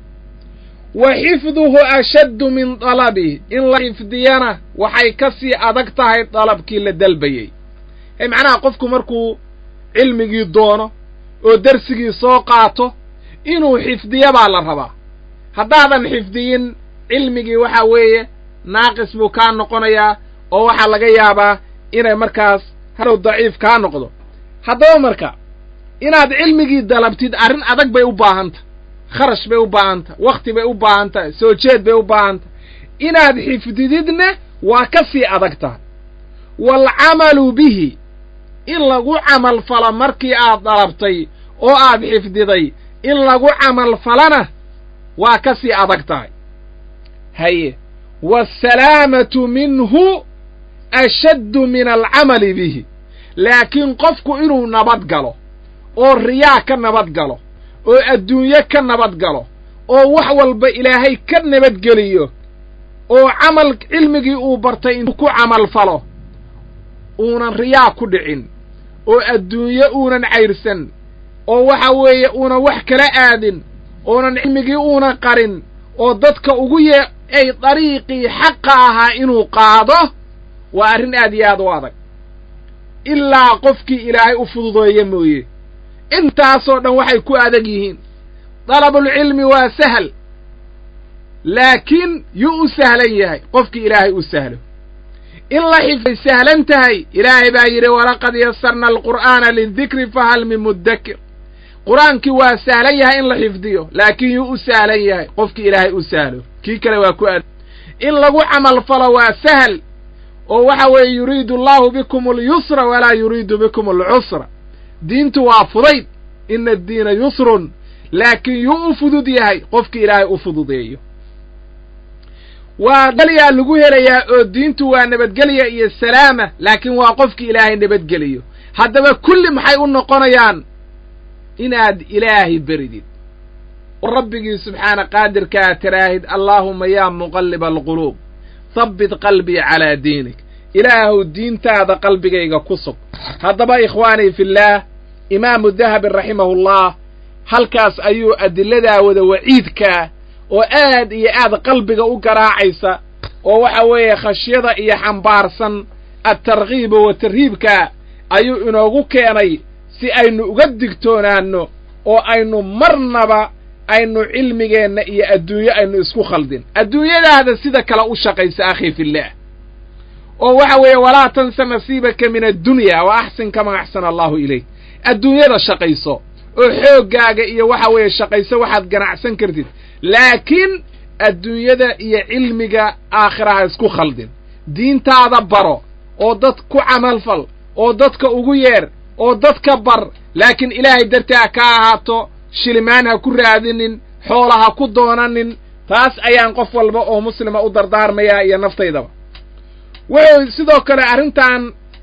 wa xifduhu ashaddu min dalabihi, in la xifdiyana waxay ka sii adag tahay dalabkii la dalbayey. ee macnaha qofku markuu cilmigii doono oo darsigii soo qaato inuu xifdiyo baa la rabaa. haddaadan xifdiyin cilmigii waxa weeye naaqis buu kaa noqonayaa oo waxaa laga yaabaa inay markaas hadhow daciif kaa noqdo. haddaba marka inaad cilmigii dalabtid arrin adag bay u baahanta, kharash bay u baahanta, wakhti bay u baahanta, soo jeed bay u baahanta. inaad xifdididna waa ka sii adag tahay. waalcamalu bihi, in lagu camal falo markii aad dalabtay oo aad xifdiday in lagu camal falana waa ka sii adag tahay. haye waasalaamatu minhu ashaddu min alcamali bihi, laakiin qofku inuu nabad galo oo riyaa ka nabad galo oo adduunye ka nabad galo oo wax walba ilaahay ka nabadgeliyo oo camal cilmigii uu bartay inuu ku camal falo uunan riyaa ku dhicin oo adduunye uunan cayrsan oo waxa weeye uunan wax kala aadin oonan cilmigii uunan qarin oo dadka ugu ye ay dariiqii xaqa ahaa inuu qaado waa arrin aad iyo aad u adag, ilaa qofkii ilaahay u fududeeye mooye. intaasoo dhan waxay ku adag yihiin. dalabulcilmi waa sahal, laakiin yuu u sahlan yahay qofkii ilaahay u sahlo. in la xifday sahlan tahay, ilaahay baa yidhi walaqad yasarna alqur'aana lidikri fahal min muddakir. qur-aankii waa sahlan yahay in la xifdiyo, laakiin yuu u sahlan yahay qofkii ilaahay u sahlo. kii kale waa ku adag. in lagu camal falo waa sahal oo waxa weeye yuriidu allahu bikum alyusra walaa yuriidu bikum alcusra. diintu waa fudayd, ina addiina yusrun, laakiin yuu u fudud yahay qofkii ilaahay u fududeeyo. waa dhalyaa lagu helayaa oo diintu waa nabadgelya iyo salaama, laakiin waa qofkii ilaahay nabadgeliyo. haddaba kulli maxay u noqonayaan inaad ilaahay beridid oo rabbigii subxaana qaadirkaa tiraahid allaahumma yaa muqalliba alquluub habbit qalbii calaa diinik, ilaahuw diintaada qalbigayga ku sug. haddaba ikhwaanii fillaah, imaamu dahabi raximahullah halkaas ayuu adiladaa wada waciidkaa oo aad iyo aad qalbiga u garaacaysa oo waxa weeye khashyada iyo xambaarsan adtarkiiba wa tarhiibka ayuu inoogu keenay si aynu uga digtoonaanno oo aynu marnaba aynu cilmigeenna iyo adduunyo aynu isku khaldin. adduunyadaada sida kale u shaqaysa akhi fillaah, oo waxa weeye walaa tansa nasiibaka min addunya wa axsin kama axsana allahu ilayk. adduunyada shaqayso oo xooggaaga iyo waxa weeye shaqayso waxaad ganacsan kartid, laakiin adduunyada iyo cilmiga aakhiraha isku khaldin. diintaada baro oo dad ku camalfal oo dadka ugu yeer oo dadka bar, laakiin ilaahay dartaa ka ahaato. shilimaan ha ku raadinin, xoola ha ku doonanin. taas ayaan qof walba oo muslima u dardaarmayaa iyo naftaydaba. wuxuu sidoo kale arrintan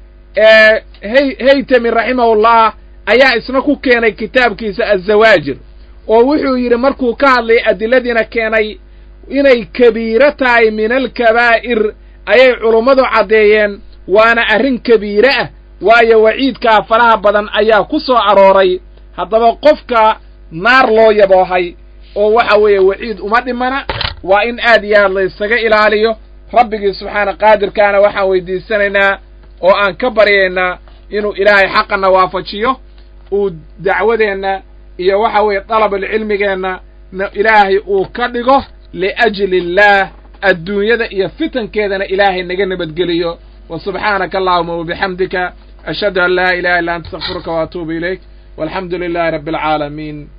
haytami raximahullah ayaa isna ku keenay kitaabkiisa azawaajir oo wuxuu yidhi markuu ka hadlay adiladiina keenay inay kabiiro tahay min alkabaa'ir ayay culummadu caddeeyeen, waana arrin kabiire ah waayo waciidkaa faraha badan ayaa ku soo arooray. haddaba qofka naar loo yaboohay oo waxa weeye waciid uma dhimana, waa in aad iyo aad la ysaga ilaaliyo. rabbigii subxaana qaadirkaana waxaan weydiisanaynaa oo aan ka baryaynaa inuu ilaahay xaqana waafajiyo, uu dacwadeenna iyo waxa weeye dalabulcilmigeenna ilaahay uu ka dhigo liajli illaah, adduunyada iyo fitankeedana ilaahay naga nabadgeliyo. wa subxaanaka allahuma wabixamdika ashhadu an laa ilaha illa anta astaghfiruka wa atuubu ilayk walxamdu lilahi rabbi alcaalamiin.